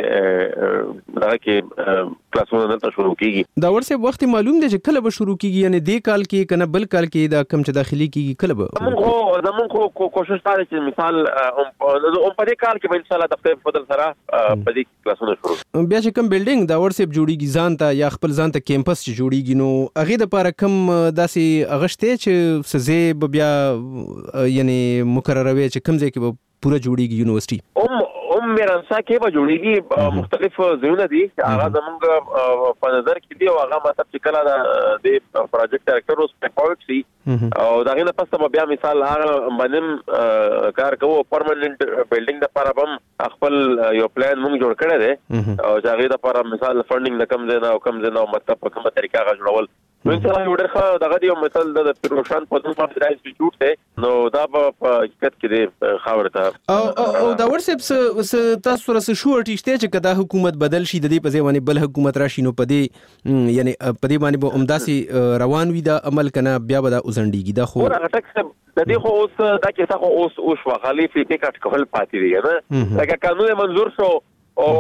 کم دا کې کلاسونه نه شروع کیږي. دا ورسې وخت معلوم دی چې کله به شروع کیږي یعنی دې کال کې کنه بل کال کې دا کم چې داخلي کیږي کله به زمونږ خو کوشش کوي چې مثال په دې کال کې به ان شاء الله د خپل فضل سره په دې کلاسونه شروع بیا چې کم بلډینګ دا ورسې جوړیږي ځان ته یا خپل ځان ته کیمپس چې جوړیږي نو هغه د لپاره کم داسې اغشته چې سزه بیا یعنی مقرروي چې کم ځای کې به پوره جوړیږي یونیورسيټي میرانشاه کې به جوړیږي مختلف ځایونه دي هغه زموږ په نظر کې دی او هغه مطلب چې کله د پروجیکټ ډایریکټر اوس په پورټ سي او دا غینه پس بیا مثال هغه باندې کار کوو پرمننت بلډینګ د لپاره هم خپل یو پلان موږ جوړ کړی دی او هغه د لپاره مثال فندینګ د کم ځای نه او کم ځای نه مطلب په کومه طریقه غا جوړول نو ان شاء الله یو ډېر دغه دی مثال د پروشان په دغه باندې انسټیټیوټ دی نو دا په حقیقت کې دی خاورته او دا ورسې تاسو سره شو ارتشته چې کدا حکومت بدل شي د دې په ځای باندې بل حکومت راشي نو په دې یعنی په دې باندې به عمداسي روان وي دا عمل کنه بیا به دا اوسنډيږي دا خو د دې خو اوس دا کې څه خو اوس وغالي فی کټ کول پاتې دی نه لکه قانون منظور شو او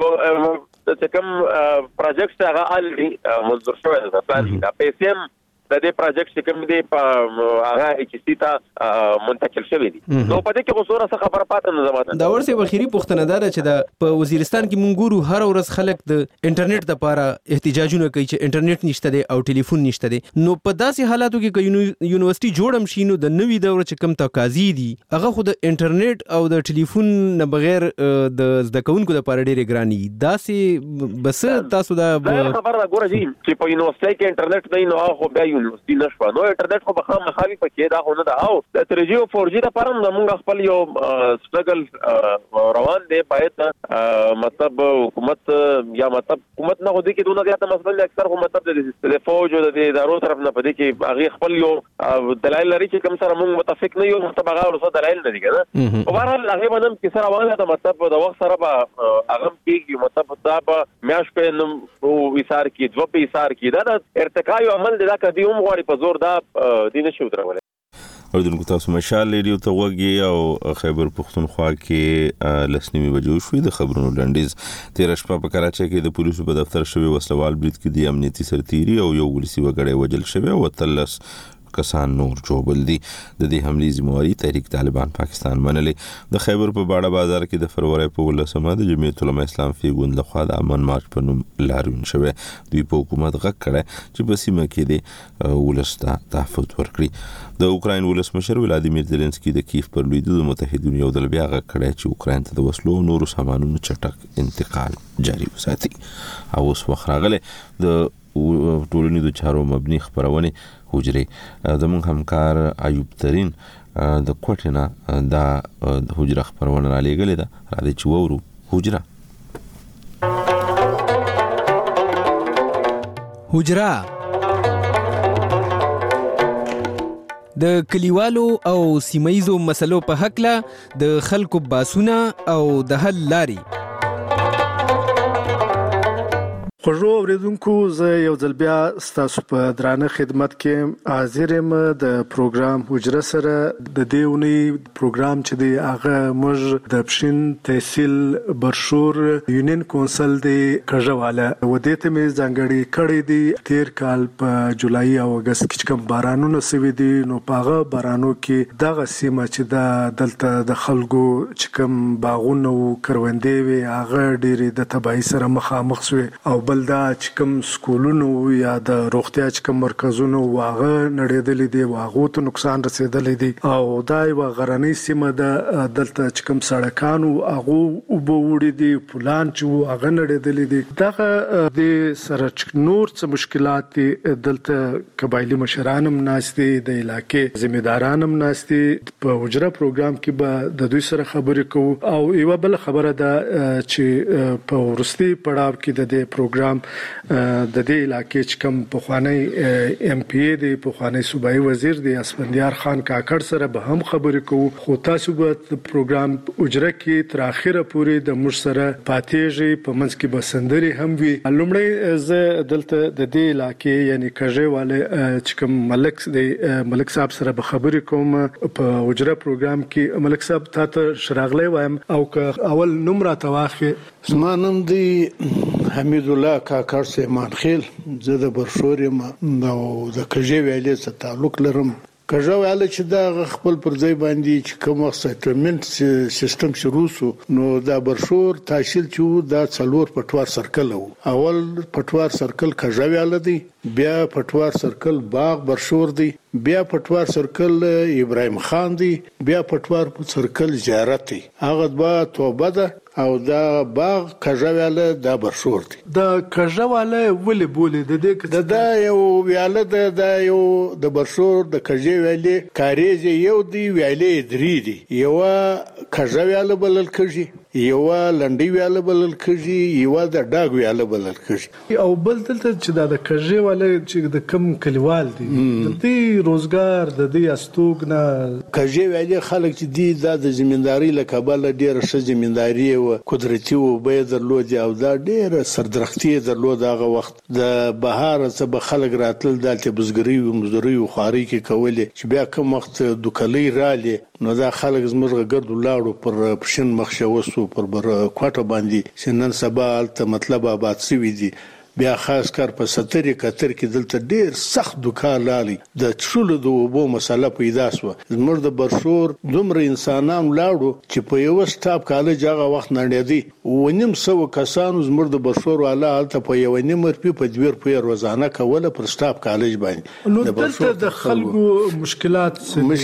چې کوم پروجیکټ هغه الری منظور شوی دی پلان دا پیسې د دې پروجیکټ چې کوم دی په هغه ایچ سی ته منتقل شوی دی نو په دې کې اوسوره څه خبره پاتې نه زماده دا ورسې بخیری پښتنه دار چې دا په وزیرستان کې مونږ ګورو هر ورځ خلک د انټرنیټ لپاره احتجاجونه کوي چې انټرنیټ نشته دی او ټلیفون نشته دی نو په داسې حالاتو کې یونیورسيټي جوړم شي نو د نوې دور چې کوم تقاضي دي هغه خو د انټرنیټ او د ټلیفون نه بغیر د زده کوونکو لپاره ډېر ګراني داسې بس تاسو دا خبره ګورئ چې په یونیورسيټي کې انټرنیټ نه نو خو بیا یونیورسيټي نشو نو انټرنیټ خو بخا مخالي پکې دا خو نه دا او د 3G او 4G د پرم موږ خپل یو سټرګل روان دی باید مطلب حکومت یا مطلب حکومت نه غوډي کې دونه زیاته مسله اکثر خو مطلب د فوج او د ادارو طرف نه پدې کې هغه خپل یو دلایل لري چې کوم سره موږ متفق نه یو مطلب هغه ورسره دلایل نه دي کنه په هر حال هغه باندې کې سره وانه د مطلب د وخت سره به هغه کېږي مطلب دا به میاش په نو وسار کې دوه په وسار کې دا ارتقای عمل دا کدي هم غواړي په زور دا دینه شو درول او دغه تاسو مشال ریډیو ته وګي او خیبر پختونخوا کې لسنیمه بجو شوې د خبرونو لنډیز 13 شپه په کراچۍ کې د پولیسو په دفتر شوی وسلوال برید کې د امنیتي سرتیري او یو ولسی وګړی وجل شوی او تلس کسان نور جوړل دي د دې حملې ذمہواری تحریک طالبان پاکستان منلې د خیبر په باړه بازار کې د فروری په 18 د جمعیت العلماء اسلام فی ګوند لخوا د امن مارچ په نوم لاریون شوی دوی په حکومت غږ کړه چې په سیمه کې د ولستا تحفظ ورکړي د اوکراین ولسمشر ولادیمیر زيلنسکي د کیف پر لوی د متحدینو یو د بیا غږ کړه چې اوکراین ته د وسلو نورو سامانونو چټک انتقال جاري وساتي او اوس وخت راغله د ټولنیزو چارو مبني خبرونه حجره زموږ همکار ایوب ترين د کوټینا دا حجره خبرونه را لېګلې ده را دي چې وورو حجره د کلیوالو او سیمایزو مسلو په حق له د خلکو باسونه او د حل لاري خوږو اوریدونکو زه یو ځل بیا ستاسو په درانه خدمت کې حاضر یم د پروګرام حجره سره د دېونی پروګرام چې دی هغه موږ د پښین تحصیل برشور یونین کونسل دی کژواله ودې ته مې ځانګړي کړې دي تیر کال په جولای او اگست کې کوم بارانونه سوي دي نو پاغه بارانو کې دغه سیمه چې د دلته د خلکو چې کوم باغونه او کروندې وي هغه ډېری د تبعی سره مخامخ شوي او دا چې کوم سکولونو یا د روغتیا چې کوم مرکزونو واغه نړیدلې دي واغه ته نقصان رسیدلې دي او دا یو غرنۍ سیمه د دلته چې کوم سړکانو هغه وبوړي دي پلان چې هغه نړیدلې دي دغه د سره نور څه مشکلات دلته قبایلی مشرانم ناشتي د علاقې ذمہدارانم ناشتي په حجره پروګرام کې به د دوی سره خبرې کوو او یو بل خبره ده چې په ورستي پړاو کې د پروګرام د دې علاقې چې کوم پخوانی ایم پی ای دی پخوانی صوبایي وزیر دی اسفندیار خان کاکړ سره به هم خبرې کوو خو تاسو به پروګرام اجرا کې تر اخره پورې د مش سره پاتېږي په منځ کې بسندري هم وي لومړی زه دلته د دې علاقې یعنی کژواله چې کوم ملک صاحب سره به خبرې کوم په اجرا پروګرام کې ملک صاحب تاسو شراغله وایم او که اول نمبر تواخه زمانم دی حمید الله کاکړ سیمان خیل زه د برشور یم او د کژې ویلې سره تعلق لرم کژه ویل چې دا خپل پر ځای باندې چې کوم سټلمنت سیستم شروع سو نو دا برشور تحصیل چې دا څلور پټوار سرکل اول پټوار سرکل کژه ویل دی بیا پټوار سرکل باغ برشور دی بیا پټوار سرکل ابراهیم خان دی بیا پټوار سرکل زیارت دی هغه با توبه ده او دا باغ کژواله دا برشور دی دا کژواله ولې بولې د دې دا یو ویاله دا یو د برشور د کژې ویلې کاریزه یو دی ویلې درې دی یو کژواله بلل کژي یو لنډي ویاله بلل کژي یو د ډاګ ویاله بلل کژي او بل دلته چې دا د کژې واله چې د کم کلیوال دي د دې روزګار د دې استوګ نه کژې ویلې خلک چې دي د زمینداری لکبل ډیره ښه زمینداری او قدرتي او به درلودي او دا ډیره سردرختي درلود هغه وخت د بهار څخه به خلک راتل دلته بزګری او مزدوري او خاري کې کولې چې بیا کوم وخت دوکلي رالي نو دا خلک زموږ ګرد لاړو پر پښین مخشوسو پر کوټه باندې سنن سبا الته مطلب آباد سوي دي بیا خاص کار په 70 71 کې دلته ډیر سخت دوکان لالي د چولو د وبو مسله پیدا شو زموږ د برشور دومره انسانان لاړو چې په یو سټاپ کالج هغه وخت نړیدي ونیم سو کسانو زموږ د برشور والا الته په یو نیم په دویر په روزانه کوله پر سټاپ کالج باندې نو دلته د خلکو مشکلات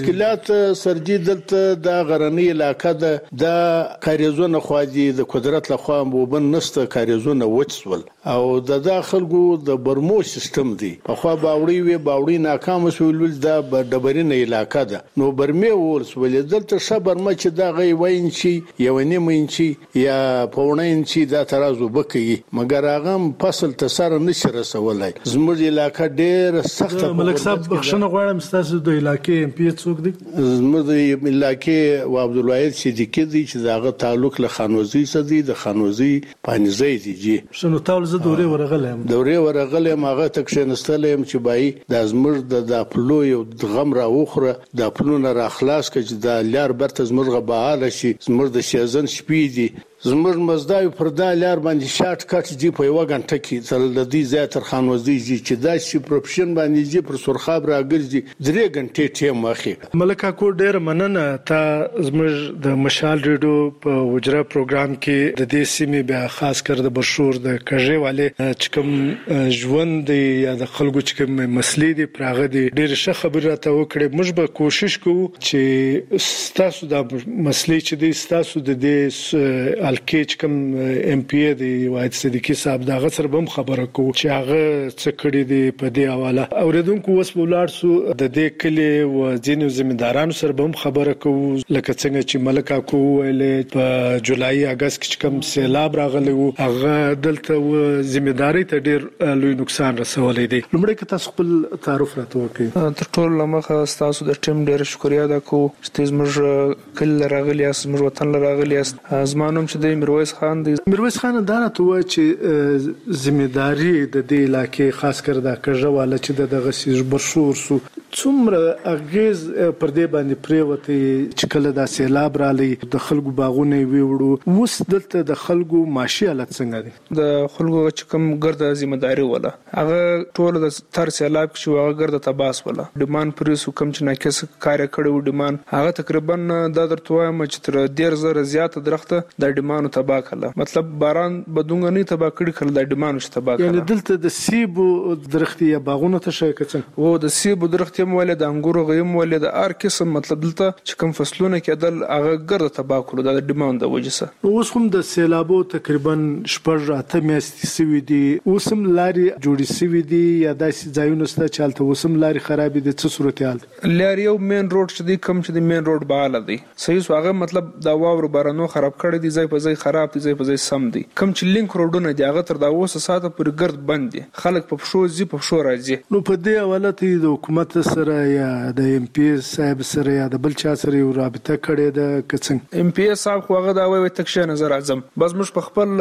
سرجی دلته د غرنی علاقې د کاریزونه خو دي د قدرت لخوا وبن نسته کاریزونه وڅول او د دا خلکو د برمو سیستم دی په خوا باوړی ناکام شول دا ډبرینه علاقہ ده نو برمه ولسولې دلته صبر مچ دا غي وین شي یو نیمه انچي یا پونه انچي دا ترازو بکی مګر هغه فصل تسر نشي رسولای زموږ علاقہ ډېر سخت ملک صاحب بخښنه غواړم تاسو د علاقې ام پی څوک دي زموږ د علاقې او عبدالواحد صدیقی دي چې داغه تعلق له خانوزي سدي د خانوزي پانځي دي جی شنو تاول زه دورې ورغلم هغه تک شنستلم چې بای د ازمر د پلو یو غم را وخره د پلو نه را خلاص کړي د لار برته زمرغه بهاله شي زمر د شیزن شپې دي زمر مزداوی پر دا لار باندې شارټ کټ دی په یو غنټه کې تر لدی زیاتر خانوزي چې دا شي پروفیشن باندې جی پر سرخاب راګرځي 3 غنټې ټیم واخی ملکه کو ډیر مننه تا زمر د مشال ریډیو په وجره پروګرام کې د دې سیمې بیا خاص کر د برشور د کژې والے چې کوم ژوند یا د خلکو چې کوم مسلې دي پراغه دي ډیر ښه خبره ته وکړي موږ به کوشش کوو چې تاسو د مسلې چې د تاسو د دې الکیچ کوم ام پی ای دی واحد صدیقی صاحب دا غسر بم خبره کو چې هغه څه کړی دی په دې حواله اوریدونکو وس بولار سو د دې کلی و ځینو ځمېدارانو سره بم خبره کو لکه څنګه چې ملک اکو ویلې په جولای اگست کې کوم سیلاب راغلی وو هغه دلته ځمېداري ته ډیر لوی نقصان رسولې دی لمړی که تاسو خپل تعارف راته وکړئ تر ټولو لمخه تاسو د ټیم ډیر شکریا ده کو چې زموږ کله راغلی اس زموږ وطن راغلی اس زمانوم چې د میرویس خان دی میرویس خان دا ته و چې ځمېداري د دې علاقې خاص کر دا کژه والا چې دغه سیج برشور سو څومره اغیز پر دې باندې پریوته چې کله دا سیلاب رالی د خلکو باغونه ویوړو وس دلته د خلکو معاشي حالت څنګه دي د خلکو چې کوم ګرد ځمېداري ولا هغه ټول د تر سیلاب چې هغه ګرد تباس ولا ډمان پریسو کم چې ناکس کار کړو ډمان هغه تقریبا د درته وایم چې تر 10000 زیات درخته د ډمانو تبا کړه مطلب باران بدونګ نه تبا کړی کړه د ډمانو چې تبا کړه یعنی دلته د سیبو درختي یا باغونه ته شي کڅن او د سیبو درختي مولد د انګورو غیم مولد هر قسم مطلب دلته چې کوم فصلونه کېدل هغه ګرد تبا کړو د ډمان د وجه سره اوس هم د سیلابو تقریبا 8 میاشتې سوي دي اوس هم لاري جوړې سوي دي یا داسې ځایونه ست چالته اوس هم لاري خراب دي څه صورتحال لاري یو مین روډ چې دی کم چې دی مین روډ بهاله دی صحیح هغه مطلب دا واورو بارانو خراب کړی دي ځای په ځای خراب دي ځای په ځای سم دي کم چې لینک روډونه دی هغه تر دا اوسه ساته پر ګرد بند دي خلک په پښو زی په پښو راځي نو په دې حواله ته د حکومت سره یا د ام پی صاحب سره یا د بل چا سره یو رابطه کړې ده کڅنګ ام پی صاحب خو هغه دا وایي تکشه نظر اعظم بس موږ په خپل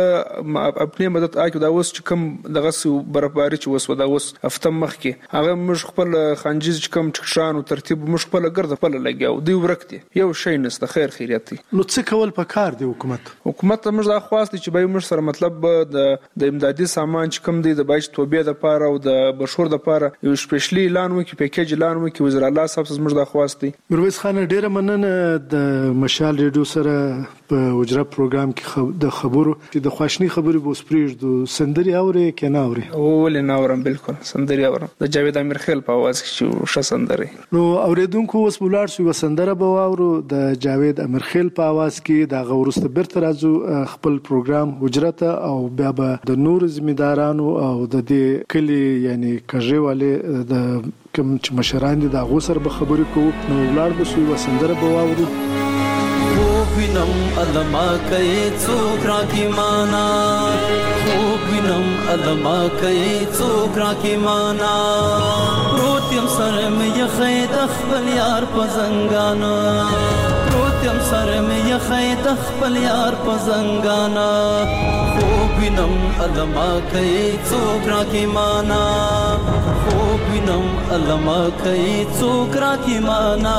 خپل مدد آکو دا اوس چې کوم دغه سو برابرۍ چې وسو دا اوس هفته مخ کې هغه موږ خپل خنجیز چې کوم ټکشان او ترتیب موږ خپل ګرد خپل لګیاو دی ورکتي یو شی نسته خیر خیریت نو څه کول پکار دی حکومت موږ دا خواست چې به موږ سره مطلب د امدادي سامان چې کوم دی د بایش توبې د پاره او د بشور د پاره یو سپیشلی اعلان وکي پیکیج اعلان وکي وزیر الله صاحب زموږ د خواست دی میرویس خان ډیره مننه د مشال ریډیو سره په وجره پروګرام کې د خبرو چې د خواشنی خبرې بوس پریږدو سندري اوري کنه اوري ولې نه اورم بالکل سندري اورم د جاوید امیر خیل په आवाज کې شو سندري نو اوریدونکو اوس بولار شو سندره به اورو د جاوید امیر خیل په आवाज کې د غورسته برته راځو خپل پروګرام وجرته او بیا به د نور ځمېدارانو او د دې کلی یعنی کژې والے د کوم چې مشران دي دا غوسر به خبرې کوو نو ولار به شو سندره به اورو خوبینم علما کوي څوک راکی مانا خوبینم علما کوي څوک راکی مانا روتیم سره مې یخې د خپل یار په زنګانا روتیم سره مې یخې د خپل یار په زنګانا خوبینم علما کوي څوک راکی مانا خوبینم علما کوي څوک راکی مانا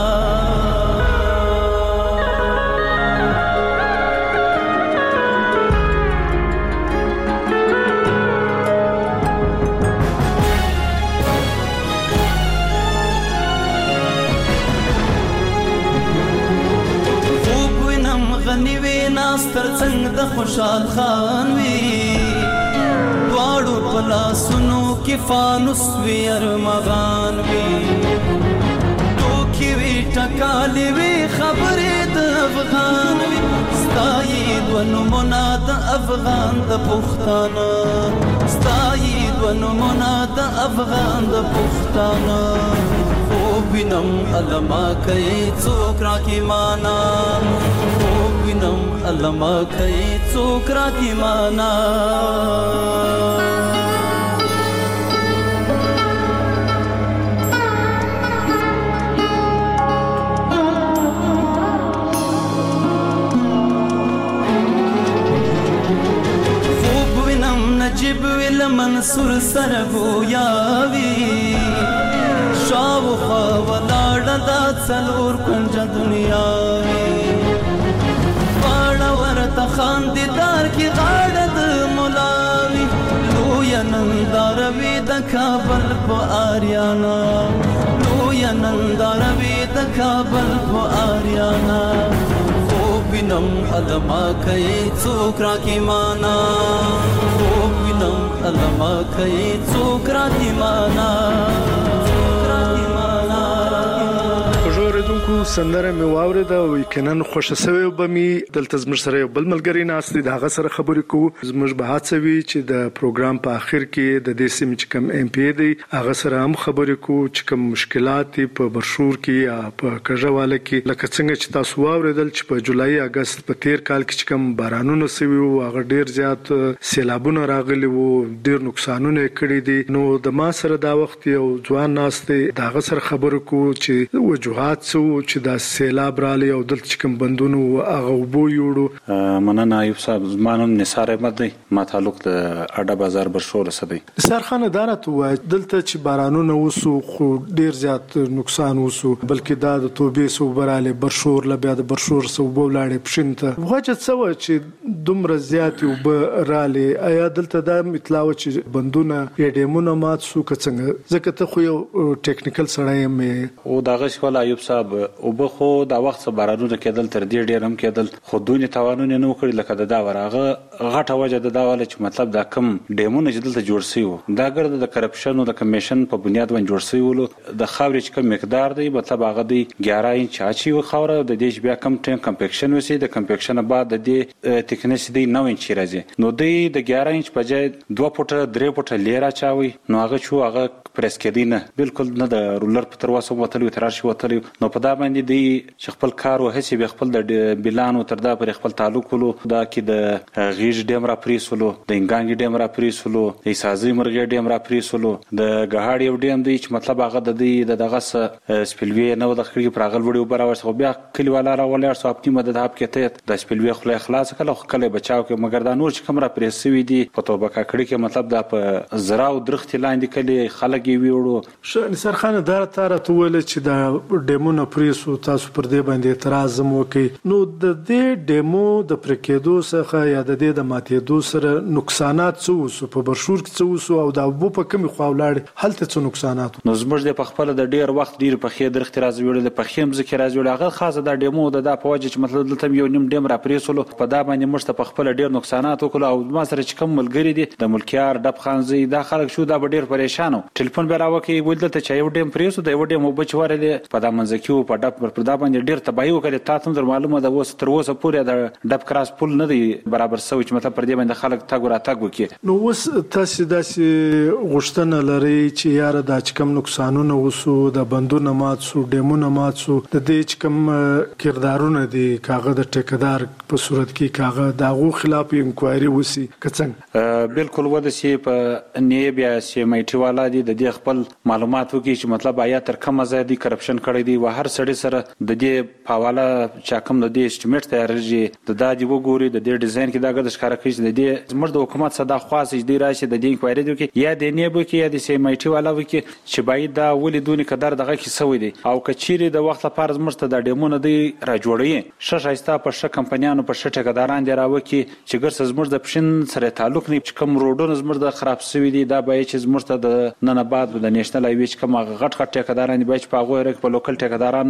تر څنګ د خوشحال خان وی واړو پلا سنو کې فانوس وی ارمغان وی ټوکی وی ټکالې وی خبرې د افغان وی ستایید و نمونه د افغان د پښتانه ستایید و نمونه د افغان د پښتانه خوب وینم علما کوي څوک راکې مانا خوب وینم علما کوي څوک راکې مانا نجیب ویل منصور سره گویاوی شاوخوا ولاړه دا څلور کنجه دنیاوی غاړه ورته خاندیدار کې غاړه د ملاوی لویه ننداره وي د کابل په آریانا لویه ننداره وي د کابل په آریانا وینم علما کوي څوک راکې مانا خوب وینم علما کوي څوک راکې مانا اوریدونکو سندره مې واورېده او یقینا خوښه شوې به مې دلته زموږ سره یو بل ملګری ناست دی د هغه سره خبرې کوو زموږ به هڅه وي چې د پروګرام په اخر کې د دې سیمې چې کوم ایم پی دی هغه سره هم خبرې کوو چې کوم مشکلات په برشور کې یا په کژواله کې لکه څنګه چې تاسو واورېدل چې په جولای اگست په 13 کال کې چې کوم بارانونه سوي وو هغه ډیر زیات سیلابونه راغلي وو ډیر نقصانونه کړي دي نو د ما سره دا وخت یو ځوان ناست دی دا هغه سره خبرې کوو چې وجوهات چې دا سیلاب رالی او دلته کوم بندونو هغه وبو یوړو مننه ایوب صاحب زمانم نثار احمد دی ما تعلق د اډه بازار برشور رسدي نثار خان اداره تو دلته چې بارانونه وسو خو ډیر زیات نقصان وسو بلکې دا د توبې سو براله برشور ل بیا د برشور سو بولاړې پښینته وجه څه چې دومره زیات وبراله آیا دلته دا اطلاع چې بندونه یډمونه مات سو کڅنګ ځکه ته خو یو ټیکنیکل سړی مې او داغه شول ایوب صاحب او بخو دا وخت بارانونه کېدل تر دې ډیر هم کېدل خو دونی توانونه نه وکړي لکه دا ورغه غټه وجه دا واله چې مطلب دا کم ډیمونه چې دلته جوړ شي وو دا ګرد د کرپشن او د کمیشن په بنیاد باندې جوړ شي وو د خاورې چې کم مقدار دی مطلب هغه دی 11 انچ اچي و خاوره د دې بیا کم ټیم کمپیکشن وسی د کمپیکشن بعد د دې تکنیس دی 9 انچ راځي نو دی د 11 انچ په ځای 2 فوټه 3 فوټه لیرا چاوي نو هغه شو هغه پریس کېدینه بالکل نه د رولر په تر واسه وتلی تراشي وتلی نو په دا باندې دی چې خپل کار او هڅې به خپل د بلانو تر دا پر خپل تعلق ولو دا کې د غیج ډیم را پریسولو د انګانګي ډیم را پریسولو د سازي مرغې ډیم را پریسولو د غهاړ یو ډیم دی چې مطلب هغه د دغه سپلوي نو د خړګي پراغل وړي وبراوس خو بیا کلیواله را ولر سو اپټی مدد هاب کېته د سپلوي خله اخلاص کله خله بچاو کې مګر دا نور چې کوم را پریسوي دي په توبه کړي کې مطلب دا په زرا او درخت لاندې کلی خلک ویوړو نثار خان اداره تاره تول چې دا ډیمونه پریسو تاسو پر دې باندې اعتراض مو کوي نو د دې ډیمو د پرکېدو څخه یا د دې د ماتېدو سره نقصانات څه وسو په برشور کې څه وسو او دا وبو په کومي خواولاړ هلته څه نقصانات نو زموږ د خپل د ډیر وخت ډیر په خې درخت راځي وړل په خېم ځکه راځي وړل هغه خاصه د ډیمو د پوجا چې مطلب دلته یو نیم ډیم را پریسولو په دا باندې مشت په خپل ډیر نقصانات وکړو او ما سره چې کوم ملګری دي د ملکیار ډب خانزي دا خلک شو دا ډیر پریشانو ټلیفون به راوکي ولدل ته چې یو ډیم پریسو د یو ډیم وبچوارل په دا منځکیو په ډب پر دا باندې ډیر تباہي وکړي تاسو در معلومه ده اوس تر اوسه پورې د ډب کراس پول نه دی برابر سوي چې مطلب پر دې باندې خلک تاګ را تاګ وکړي نو اوس تاسو داسې غوښتنه لري چې یار د کم نقصانونه وسو د بندونو مات سو ډیمونه مات سو د دې کم کردارونه دي کاغه د ټیکدار په صورت کې کاغه دغه خلاف انکوایري وسی کڅنګ بالکل ودا سي په نیب یا سي مایټي والا دي د دې خپل معلومات وکړي چې مطلب آیا تر کومه ځای دي کرپشن کړی دی و هر سړی سره د دې حواله چا کوم د دې اسټیمیټ تیارېږي د دادی وګوري د دې ډیزاین کې دا غد ښکارا کوي چې د دې زموږ د حکومت صدا خاص دې راشي د دې انکوایري وکړي یا د نیب کې یا د سي مایټي والا وکړي چې باید دا ولې دونی قدر دغه کې سوي دي او کچيري د وخت لپاره زموږ ته د ډیمونه دی را جوړي شایسته په ش کمپنیانو په شټه ګداران دی راوکي چې ګر زموږ د پښین سره تعلق نه چې کوم روډونه زموږ د خراب سوي دي دا به چې زموږ ته د نن بعد د نېشنل هایوي کوم غټ ټیکداران دی چې په هغه رک په لوکل ټیکداران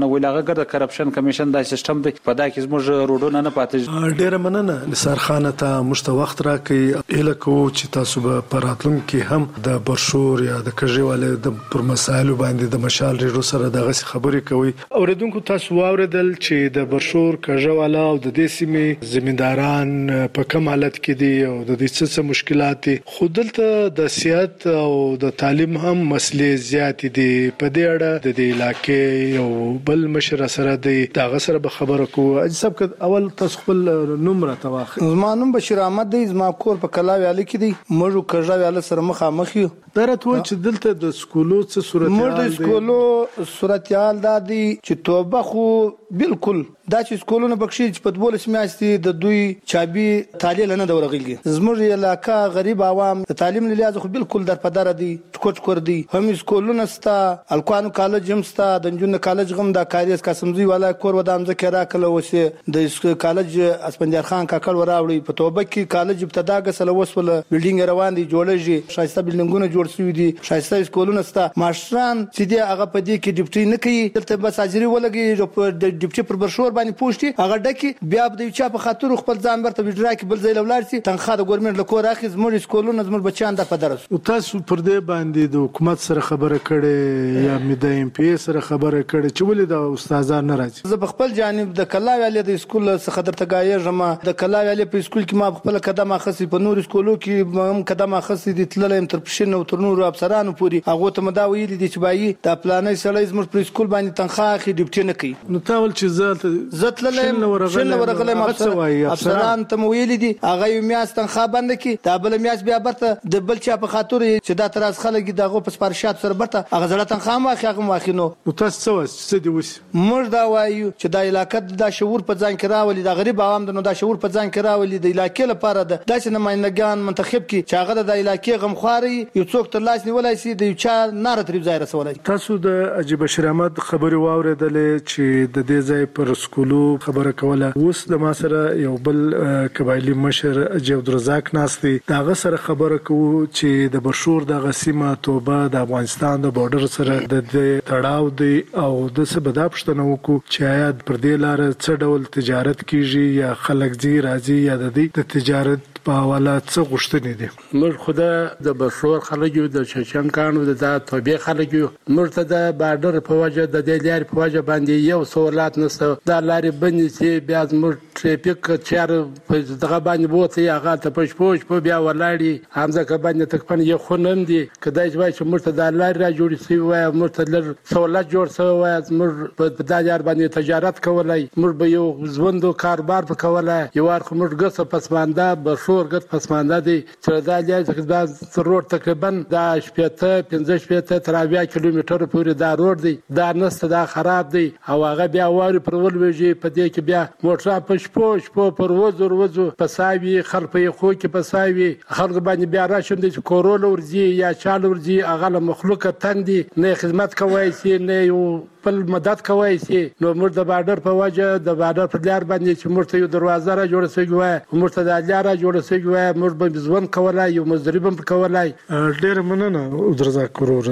نه ویل هغه ګرد کرپشن کمیشن دا سیستم دی په دا کې زموږ روډونه نه پاتې. ډیره مننه نثار خان ته مشت وخت راکې اله کو چې تاسو به پراتلم کې هم د برشور یا د کژوالي د پر مسایلو باندې د مشال ریډو سره دغه خبرې کوي. اوریدونکو تاسو واوریدل چې د برشور کژواله او د دې سیمې زمینداران په کوم حالت کې دي او د دې څه مشکلات دي. خو دلته د صحت او د تعلیم هم مسلې زیات دي. په دې اړه د دې علاقې یو بل مشر سره دغه سره به خبره کوو. صاحب اول تاسو خپل نوم راته واخلئ. زما نوم بشیر احمد دی. زما کور په کلاوي علي کې دی. موږ کژواله سره مخامخ یو. درته چې دلته د سکولو څه صورت موږ د سکولو صورتحال دا دی چې توبه خو بالکل دا چې سکولونه بخښي چې په 12 میاشتې د دوی چابي تعلیل نه دورغلي. زموږ علاقہ غریب عوام د تعلیم لحاظ خو بالکل در په دره دي ټکوټ کور دي. هم سکولونه ستا الکوانو کالج هم ستا د جون کالج غم د کاریس قاسمزي والا کور ودام ذکر راکله وسه د کالج اسپنجر خان کاکړ وراوړي. په توبه کې کالج ابتدا غسل وسول بلډینګ روان دي جوړیږي شایسته بلډینګونه جوړ شوی دي شایسته سکولونه ستا ماشران چې دی هغه په دې کې ډیپټي نه کوي. دلته بس اجري ولګي په ډیپټي پر برشور باندې پوښتي هغه ډکی بیا د چا په خاطر خپل ځان برته ویډرا کې بل ځای لولار سي تنخواه د ګورنمنت له کور اخیز زموږ سکولونه زموږ بچیان د پدرس. او تاسو پر دې باندې د حکومت سره خبره کړې یا د ام پی سره خبره کړې چې ولې د استادان نه راځي؟ زه په خپل جانب د کلاوي علي د سکول څخه درته غاړم. د کلاوي علي په سکول کې ما خپل قدم اخسي په نور سکولو کې هم قدم اخسي د تللم تر پښین او تر نور افسرانو پوري هغه ته مدا ویلي دي چې بای د پلانې سړی زموږ په سکول باندې تنخواه اخی ډیپټي نه کوي. نو تاول چې زتللم شنه ورغلم افسران ته ویلي دي هغه یو میاس تنخواه بند کی دا بل میاس بیا برته د بل چا په خاطر چې دا تر از خلک دغه په سپارښت سره برته هغه زړه تنخواه واخی هغه واخینو. نو تاسو څه دی وس موږ دا وایو چې د علاقې د شعور په ځان کې راولي د غریب عوام د نو د شعور په ځان کې راولي د علاقې لپاره د داسې نمائندګان منتخب کی چې هغه د علاقې غمخواري یو څوک تر لاس نیولای شي د چا ناره تر ځای رسولای. تاسو د عجیب بشیر احمد خبري واوریدلې چې د دې ځای پر سکولو خبره کوله. اوس د ما سره یو بل قبایلی مشر عجیب عبدالرزاق ناستي داغه سره خبره کوو چې د برشور د غسیمه توبه د افغانستان د بارډر سره د تړاو دی او د څه بدا پښتنه وکړو چې آیا پر دې لار څه ډول تجارت کیږي یا خلک دي راځي یا د دې د تجارت په حواله څه غوښتنې دي. موږ خو د برشور خلک یو د چچنکانو د توبې خلک یو موږ ته د بارډر په وجه د دې لارې په وجه باندې یو سوالات نشته. دا لارې بنې چې بیا موږ ټریفیک چار په دغه باندې بوته هغه ته پښپوش په بیا ولاړی همزه ک باندې تکپن یو خونم دي کدای چې موږ ته د لارې را جوړ شي وای موږ ته لر سوالات جوړ شوی وای موږ په دا لار باندې تجارت کولای موږ به یو ژوندو کاروبار وکولای یو ورخ موږ ګس پسمانده برشور ګس پسمانده دي چې دا لارې د روډ تقریبا دا شپته 15 تر 20 کیلومتر پورې دا روډ دی دا نسته دا خراب دی او هغه بیا واري پر ولويږي په دې کې بیا موټر پښپوش پر وزو پساوي خلک په خو کې پساوي خلک باندې بیا راشند چې کورول ورځي یا چال ورځي هغه مخلوقه تند دي نه خدمت کوي سي نه یو بل مدد کوي سي. نو موږ د بارډر په وجه د بارډر په لار باندې چې موږ ته یو دروازه را جوړه شوی وای موږ ته د لار را جوړه شوی وای موږ به ځوان کولای یو مزدوري هم کولای. ډېر مننه عبدالرزاق ورور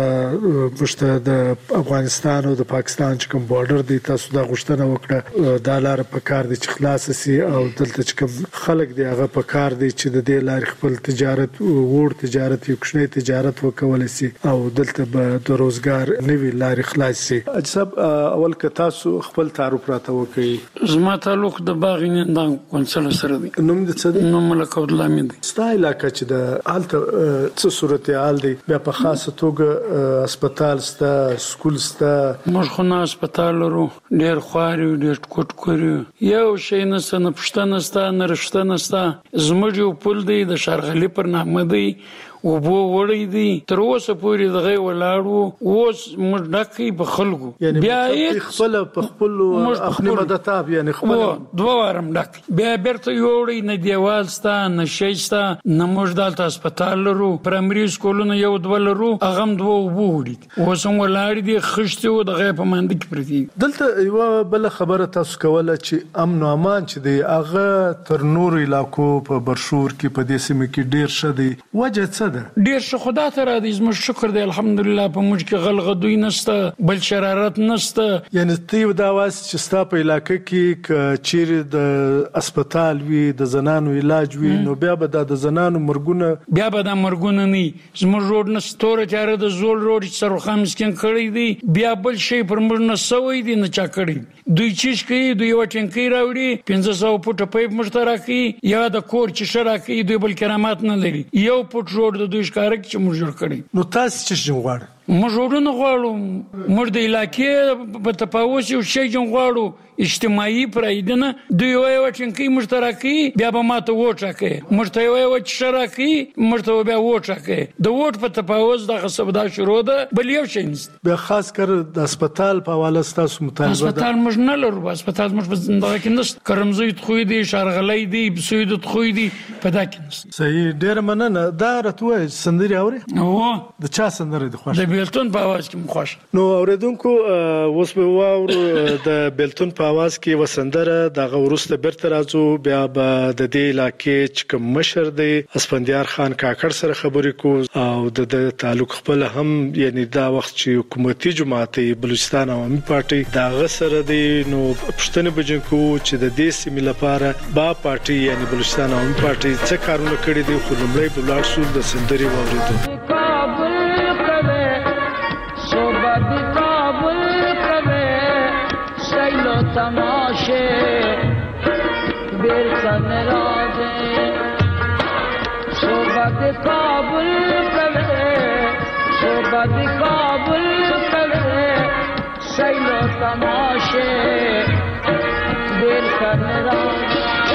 ته مشته د افغانستان او د پاکستان چې کوم بارډر دی تاسو دا غوښتنه وکړه دا لار په کار دي چې خلاص سي او دلته چې کوم خلک دی هغه په کار دي چې د دې لار خپل تجارت وړ تجارت یو کوچنی تجارت وکول سي او دلته به د روزګار نوي لارې خلاص سي. اجساب اول که تاسو خپل تعارف راته وکړئ. زما تعلق د باغینې د کونسل سره دی. نوم دې څه دی؟ نوم ملک عبدالله مې دی. ستا علاقه چې د حالت څه صورتحال دی بیا په خاصه توګه هسپتال ستا سکول ستا؟ موږ خو نه هسپتال لرو ډېر خواري ډېر ټکوټ کړي یو شی نسته نه پښتنه ستا نه رشته نسته. زموږ یو پل دی د شارغلي پر نامه دی وبو وړي دي تر اوسه پورې دغه ولاړو اوس موږ ډکې په خلکو بیا خپل په خپل خپل مدتاب یعنی خپل دوه وارم ډک بیا بیرته یوړي نه دیوال ستا نه شیستا نه موږ دلته هسپتال لرو پرایمري سکولونه یو دوه لرو هغه هم دوه وبو وړي اوس هم ولاړ دي خشته و دغه په مند کې پرتی. دلته یو بل خبره تاسو کوله چې امن او امان چې دی هغه تر نور علاقو په برشور کې په دې سیمه کې ډیر شدي وجه څه ده ډیر ښه خدا ته را دي زموږ شکر دی الحمدلله په موږ کې غلغدوی نشته بل شرارت نشته. یعنی ته دا واس چې ستا په علاقې کې چیرې د هسپتال وي د زنانو علاج وي نو بیا به د زنانو مرګونه بیا به د مرګونه نه زموږ روډ نه ستوره چاره د زول روډ چې سرخان مسکین کړی دی بیا بل شي پر موږ نه سوي دي نه چا کړی دوی چیش کوي دوی یو ټینکی راوړي 500 فوټه پایپ مشترکي یا د کور چې شراکي دوی بل کرامات نه لري یو فوټ روډ د دوی ښکارک چې موږ جوړ کړی. نو تاسو چې غواړئ موږ وړونه غواړو موږ د علاقې په تفاوت یو شی غواړو اجتماعي پرایدنه دوی یو ټینکی مشترکي بیا به ماته ووټ راکړي موږ ته یو شراکي موږ ته بیا ووټ راکړي د ووټ په تفاوت دغه سبدا شروع ده بل یو شی نشته. بیا خاص کر د هسپتال په حواله ستاسو مطالبه ده؟ هسپتال موږ نه لرو هسپتال موږ په زندګۍ کې نشته کرمزوی خوې دي شارغلې دي بسوید خوې دي په دا کې نشته. صحیح ډیر مننه دا راتوي سندري اوري او د چا سندري د خوښ د بیلتون په आवाज کې مخوش نو اوریدونکو اوس به واورو د بیلتون په आवाज کې وسندره دغه ورسته برته راځو بیا به د دې علاقې چې کوم مشر دی اسفندیار خان کاکړ سره خبرې کو او د تعلق خپل هم یعنی دا وخت چې حکومتي جماعت بلوچستان عوامي پارټي دا سره دی نو پښتنه بجن کو چې د دې سیمې لپاره با پارټي یعنی بلوچستان عوامي پارټي څه کارونه کړي دي خو لمړی بلار سول د سندري واوریدو. तमाशे बेरसन राजे शोभत काबुल करे शोभत काबुल करे सैलो तमाशे बेरसन राजे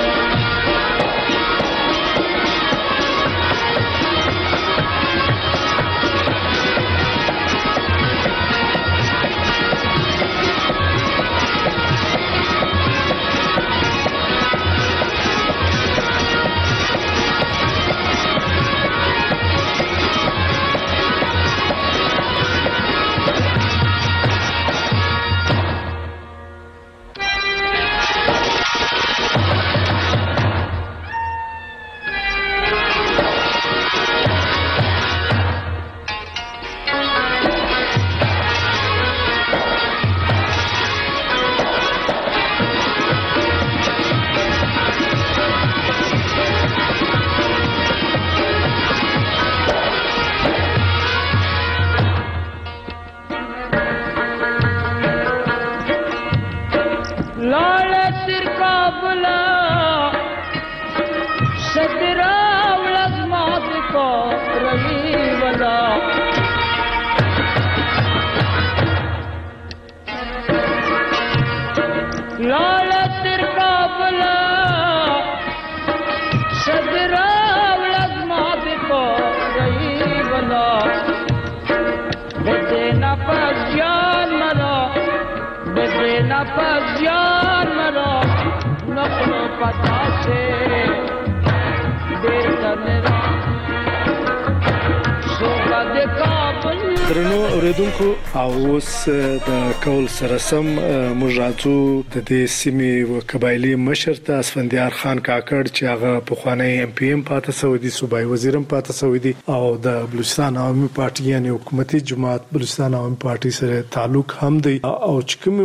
درنو اوریدونکو اوس د کول سره سم مجازو د دې سیمې و قبایلی مشر ته اسفندیار خان کاکړ چې هغه په خوانی ام پی ام پاتې سعودي صوبای وزیرم پاتې سعودي او د بلوچستان عوامي پارټي یعنی حکومتي جماعت بلوچستان عوامي پارټي سره تعلق هم دی او چې کوم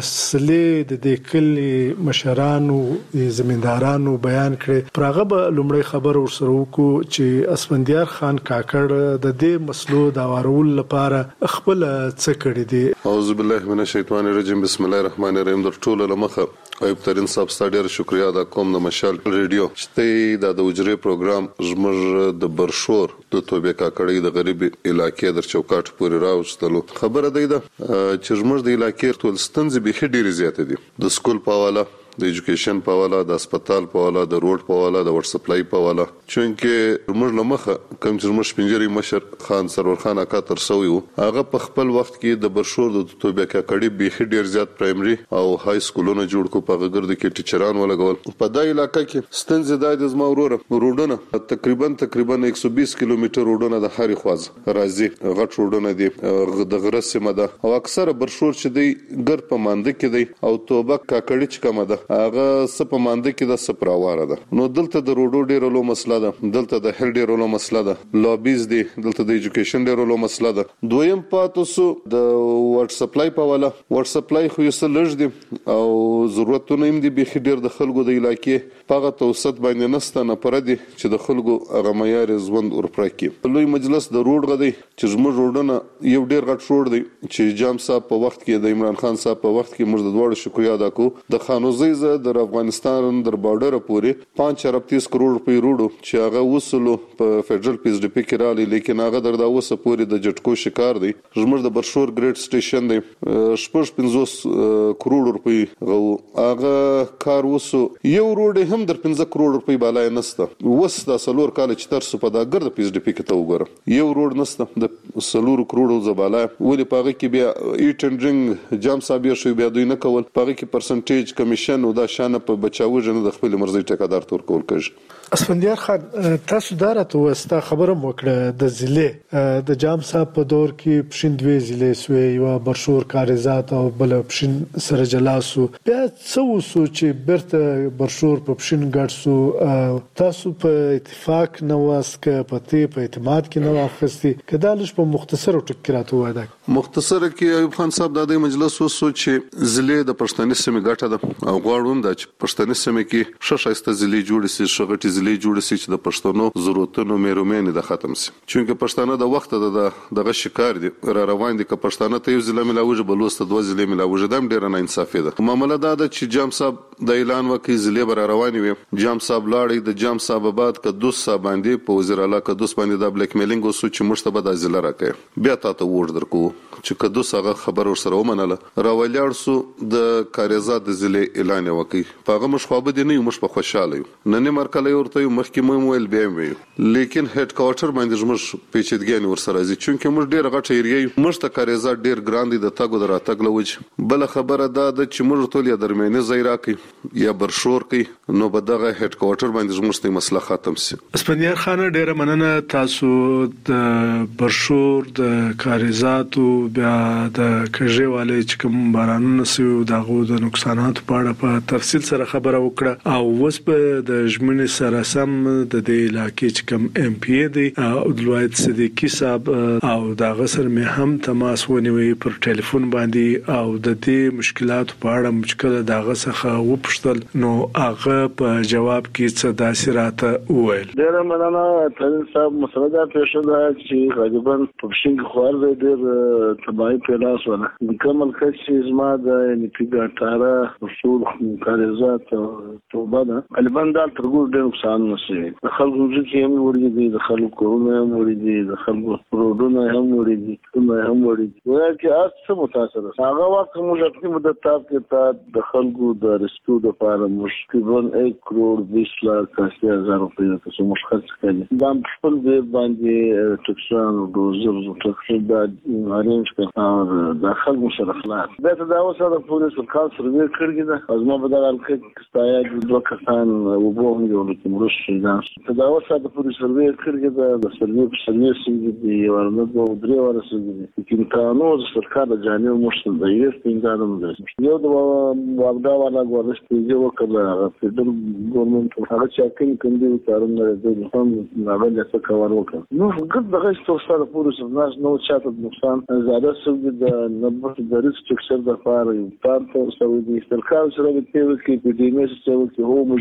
مسلې د دې کلی مشرانو زمیندارانو بیان کړي پرغه به لومړی خبر ورسره وکړو چې اسفندیار خان کاکړ د دې مسلو د وارول لپاره خپل څه کړی دی. اعوذ بالله من الشیطان الرجیم بسم الله الرحمن الرحیم در ټولو لمخه ایوب ترين صاحب ستاسو ډیر شکریا ادا کوم د مشال ریډیو چې د وجري پروګرام زمر د برشور د توبه کاکړی د غریب علاقې در چوکاټ پورې راوستلو خبره دی دا چې زمر د علاقې ټول ستنځ به ډیر زیات دي د سکول په حواله د ایجوکیشن په حواله د هسپتال په حواله د روډ په حواله د وټ سپلای په حواله چونکه موږ لمخه کوم چې موږ پنځري مشر خان سرور خان اکا تر سویو هغه په خپل وخت کې د برشور د توبه کاکړی به ډیر زیات پرایمري او های سکولونه جوړ کو په غرد کې ټیچران ولګول په دای علاقې کې ستنځ د زما وروره روډونه تقریبا 120 کیلومتر روډونه د هاري خواز راځي غټ روډونه دي د غرس سیمه ده او اکثره برشور چې دی ګر په مانده کې دی او توبه کاکړی چې کومه ده هغه سپ مانده کې د سپ راواره ده نو دلته د روډو ډیرو لو مسله ده دلته د هل ډیرو لو مسله ده لابیز دي دلته د ایجوکیشن ډیرو لو مسله ده دویم پاتوسو د واټ سپلای په والا واټ سپلای خو یې لږ دي او ضرورتونه هم دي به ډیر د خلکو د علاقې پاغه توسط باندې نسته نه پر دي چې د خلکو هغه معیار ژوند ورپرکی لوی مجلس د روډ غدي چې زموږ روډونه یو ډیر غټ روډ دی چې جام صاحب په وخت کې د عمران خان صاحب په وخت کې موږ د دوړو شکریا ادا کوو د خانوزیزه د افغانستان در بارډر پورې 5.38 کروڑ روپۍ روډو چې هغه وصلو په فدرل پیس ډي پی کې رالی لیکن هغه در دا وسه پورې د جټکو شکار دی زموږ د برشور ګریډ سټیشن دی 50 کروڑ روپۍ غو هغه کار وسو یو روډ هم در 15 کروڑ روپۍ بالای نسته وسه د سلور کال چې تر سو په دا ګرد پیس ډي پی کې ته وګوره یو روډ نسته د سلور کروڑ زباله ولې پاغه کې بیا ایټ اند ډرینګ جام صاحب شو بیا دوی نه کول پاغه کې پرسنټیج کمیشن او دا شانه په بچاو جن د خپل مرزي ټیکادار تور کول کړي اسفندیار خان تاسو دارته وستا خبره وکړه د ضلع د جام صاحب په دور کې پښین دوی ضلع سوی یو برشور کاریزات او بل پښین سره جلاسو بیا څو سو چې برته برشور په پښین ګډسو تاسو په اتفاق نو واسکه په اعتماد کې نو اخستي کدالش په مختصر ټکرات واده مختصر کې ایوب خان صاحب د مجلس وسو چې ضلع د پښتني سیمه ګټه ده او غواړم د پښتني سیمه کې شښایسته ضلع جوړ سي شغټي ضلع جوړ سي چې د پښتنو ضرورتونو مېرومېن د ختم سي چونکه پښتانه د وخت دغه شکار دي را روان دي ک پښتانه ته یو ضلع ملاوي بلوست دوه ضلع ملاوي دم ډیر نه انصافي ده معاملې دا چې جام صاحب د اعلان وکي ضلع بر رواني وي جام صاحب لاړی د جام صاحب بعد ک دوس صاحب باندې په وزیر اعلی ک دوس باندې د بلیک میلینګ وسو چې مشتبه د ضلع راکې بیا تاسو ور درکو چې ک دوس هغه خبر ور سره ومنله راولیار سو د کاریزات د ضلع اعلان وکي پاغه مش خوابه دي نه مش په خوشاله نه مرکله ورته مخکې مویل بیم وي لیکن هډ کوارټر باندې زموږ پیچیدګي ور سره زی چونکه موږ ډیر غټ ایریای موږ ته کاریزات ډیر ګراندي د تاګو دراتګ لوج بل خبره دا د چې موږ ټول یا درمیانه زیرا کوي یا برشور کوي نو بدغه هډ کوارټر باندې زموږ ته مسله ختم سي اسپندیار خان ډیر مننه تاسو د برشور د کاریزاتو بیا د کژوالي چې کوم بارانونه سو دغه د نقصانات په اړه په تفصیل سره خبره وکړه او وس په د ژمنې سره سم د دې علاقې چې کوم ام پی دی او دلوایت صدیقی صاحب او دا غسر مې هم تماس ونیوي پر ټلیفون باندې او د دې مشکلات په اړه مشکل دا غسخه وپښتل نو هغه په جواب کې څه داسې راته وویل ډیر مننه تل صاحب مسله دا پېښه ده چې غالبا په شینګ خوار ډیر تبعی پیدا شوه کومل کښ زما د نتیګه اصول کاریزات توبه ده غالبا دا ترګور ډیر نقصان نشي د خلکو ځکه هم ورګي د خلکو کورونه هم ورګي د خلکو روډونه هم ورګي کومه هم ورګي وایي چې اصل متاثر هغه وخت موږ په مدتاب کې د خلکو د رسټو د لپاره مشکلون 1 کروڑ 20 لک 80000 روپۍ ته موږ خرڅ کړل دا خپل دې باندې ټکسان او دوزر ټکسان د ارینج کړه د خلکو سره خلاص دا اوسه د پولیس کال سروي کړی دا ازما بدل کې ستایا د دوه کسان وبوم یو لکه مرشد دا اوسه د پولیس سروي کړی د سروي په سروي سي ورنه د درې ورسېږي چې قانون سرکار د جانب مشتل دی استندادم دی یو د واغدا والا ورسته یو کله فدرال ګورنمنت هغه چې کوم کارونه د هم ناول څه کار وکړ نو ګد دغه ستوسره پولیس ناس نو چاته نقصان زیاده سوي د نبض د ریسک چکسر د فار یو تاسو سوي د سرکار سره د پیو کې په دې مې څه چې هو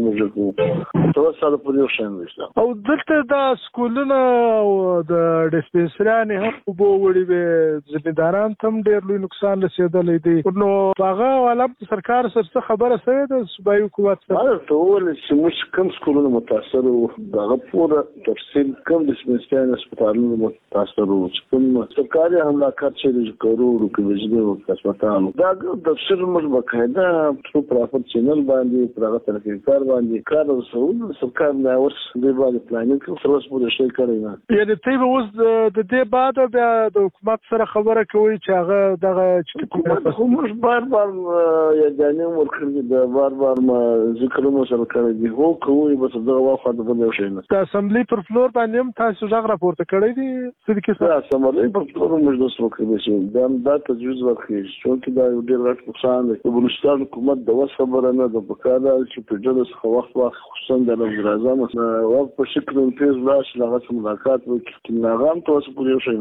موږ توسره پولیس شان وشته او دلته د سکولونو او د ډسپنسرانه هم بو وړي به ځمېداران تم ډېر لوی نقصان رسیدلې دي نو هغه ولاب سرکار سره خبره سوي د صوبایي حکومت سره ټول چې موږ کوم سکولونو متاثر او دغه پوره تفصیل کوم ډسپنسرانه هسپتالونو متاثر او کوم سرکاري حملات چې کروڑو کې وجدي او هسپتال دا د تفصیل موږ بقاعده ټرو پراپر چینل باندې پراغه ترکار باندې کار وسو سرکار نه ورس دی باندې پلانینګ سره پوره شي کوي یعنی ته به اوس د دې بعد بیا د حکومت سره خبره کوي چې هغه دغه حکومت موږ بار یا ځانې ورکړل کې د بار ما ذکر مو سره کړی دی هو کوی بس دغه واخه د بل شي نه د اسمبلی پر فلور باندې هم تاسو ځغ راپورته کړی دی څه کې د اسمبلی پر فلور مجلس وکړي چې دا تجویز ورکړي چې دا یو ډیر غټ نقصان دی د بلوچستان حکومت د وس خبره نه د بکاله چې په جلس وخت خصوصا د وزیر اعظم وخت په شکل پیز راش لغه ملاقات وکړي ناغام تاسو پوری شي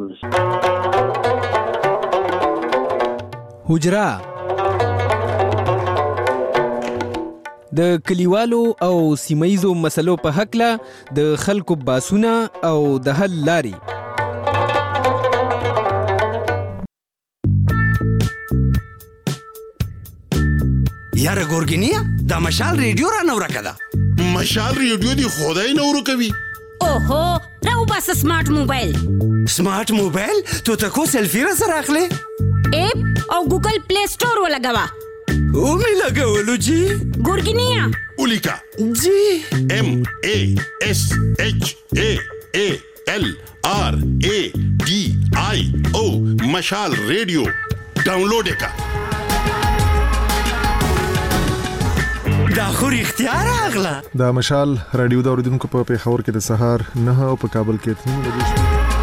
حجرا د کلیوالو او سیمایزو مسلو په حق له د خلکو باسونه او د حل لاري یاره ګورګینیا دا مشال ریډیو را نو راکړه مشال ریډیو دی خدای نو کوي اوهو راو بس سمارټ موبایل تو تکو سیلفی را سره اخلي اپ او ګوګل پلی سٹور ولګوا او می لګولو جی ګورګینیا اولیکا جی ام ا اس اچ ا ال ار ا ډي آی او مشال ریډیو ډاونلوډ کا دا خو اختیار اغلا دا مشال رادیو دا اوریدونکو په پیښور کې د سهار 9 او په کابل کې 3 بجې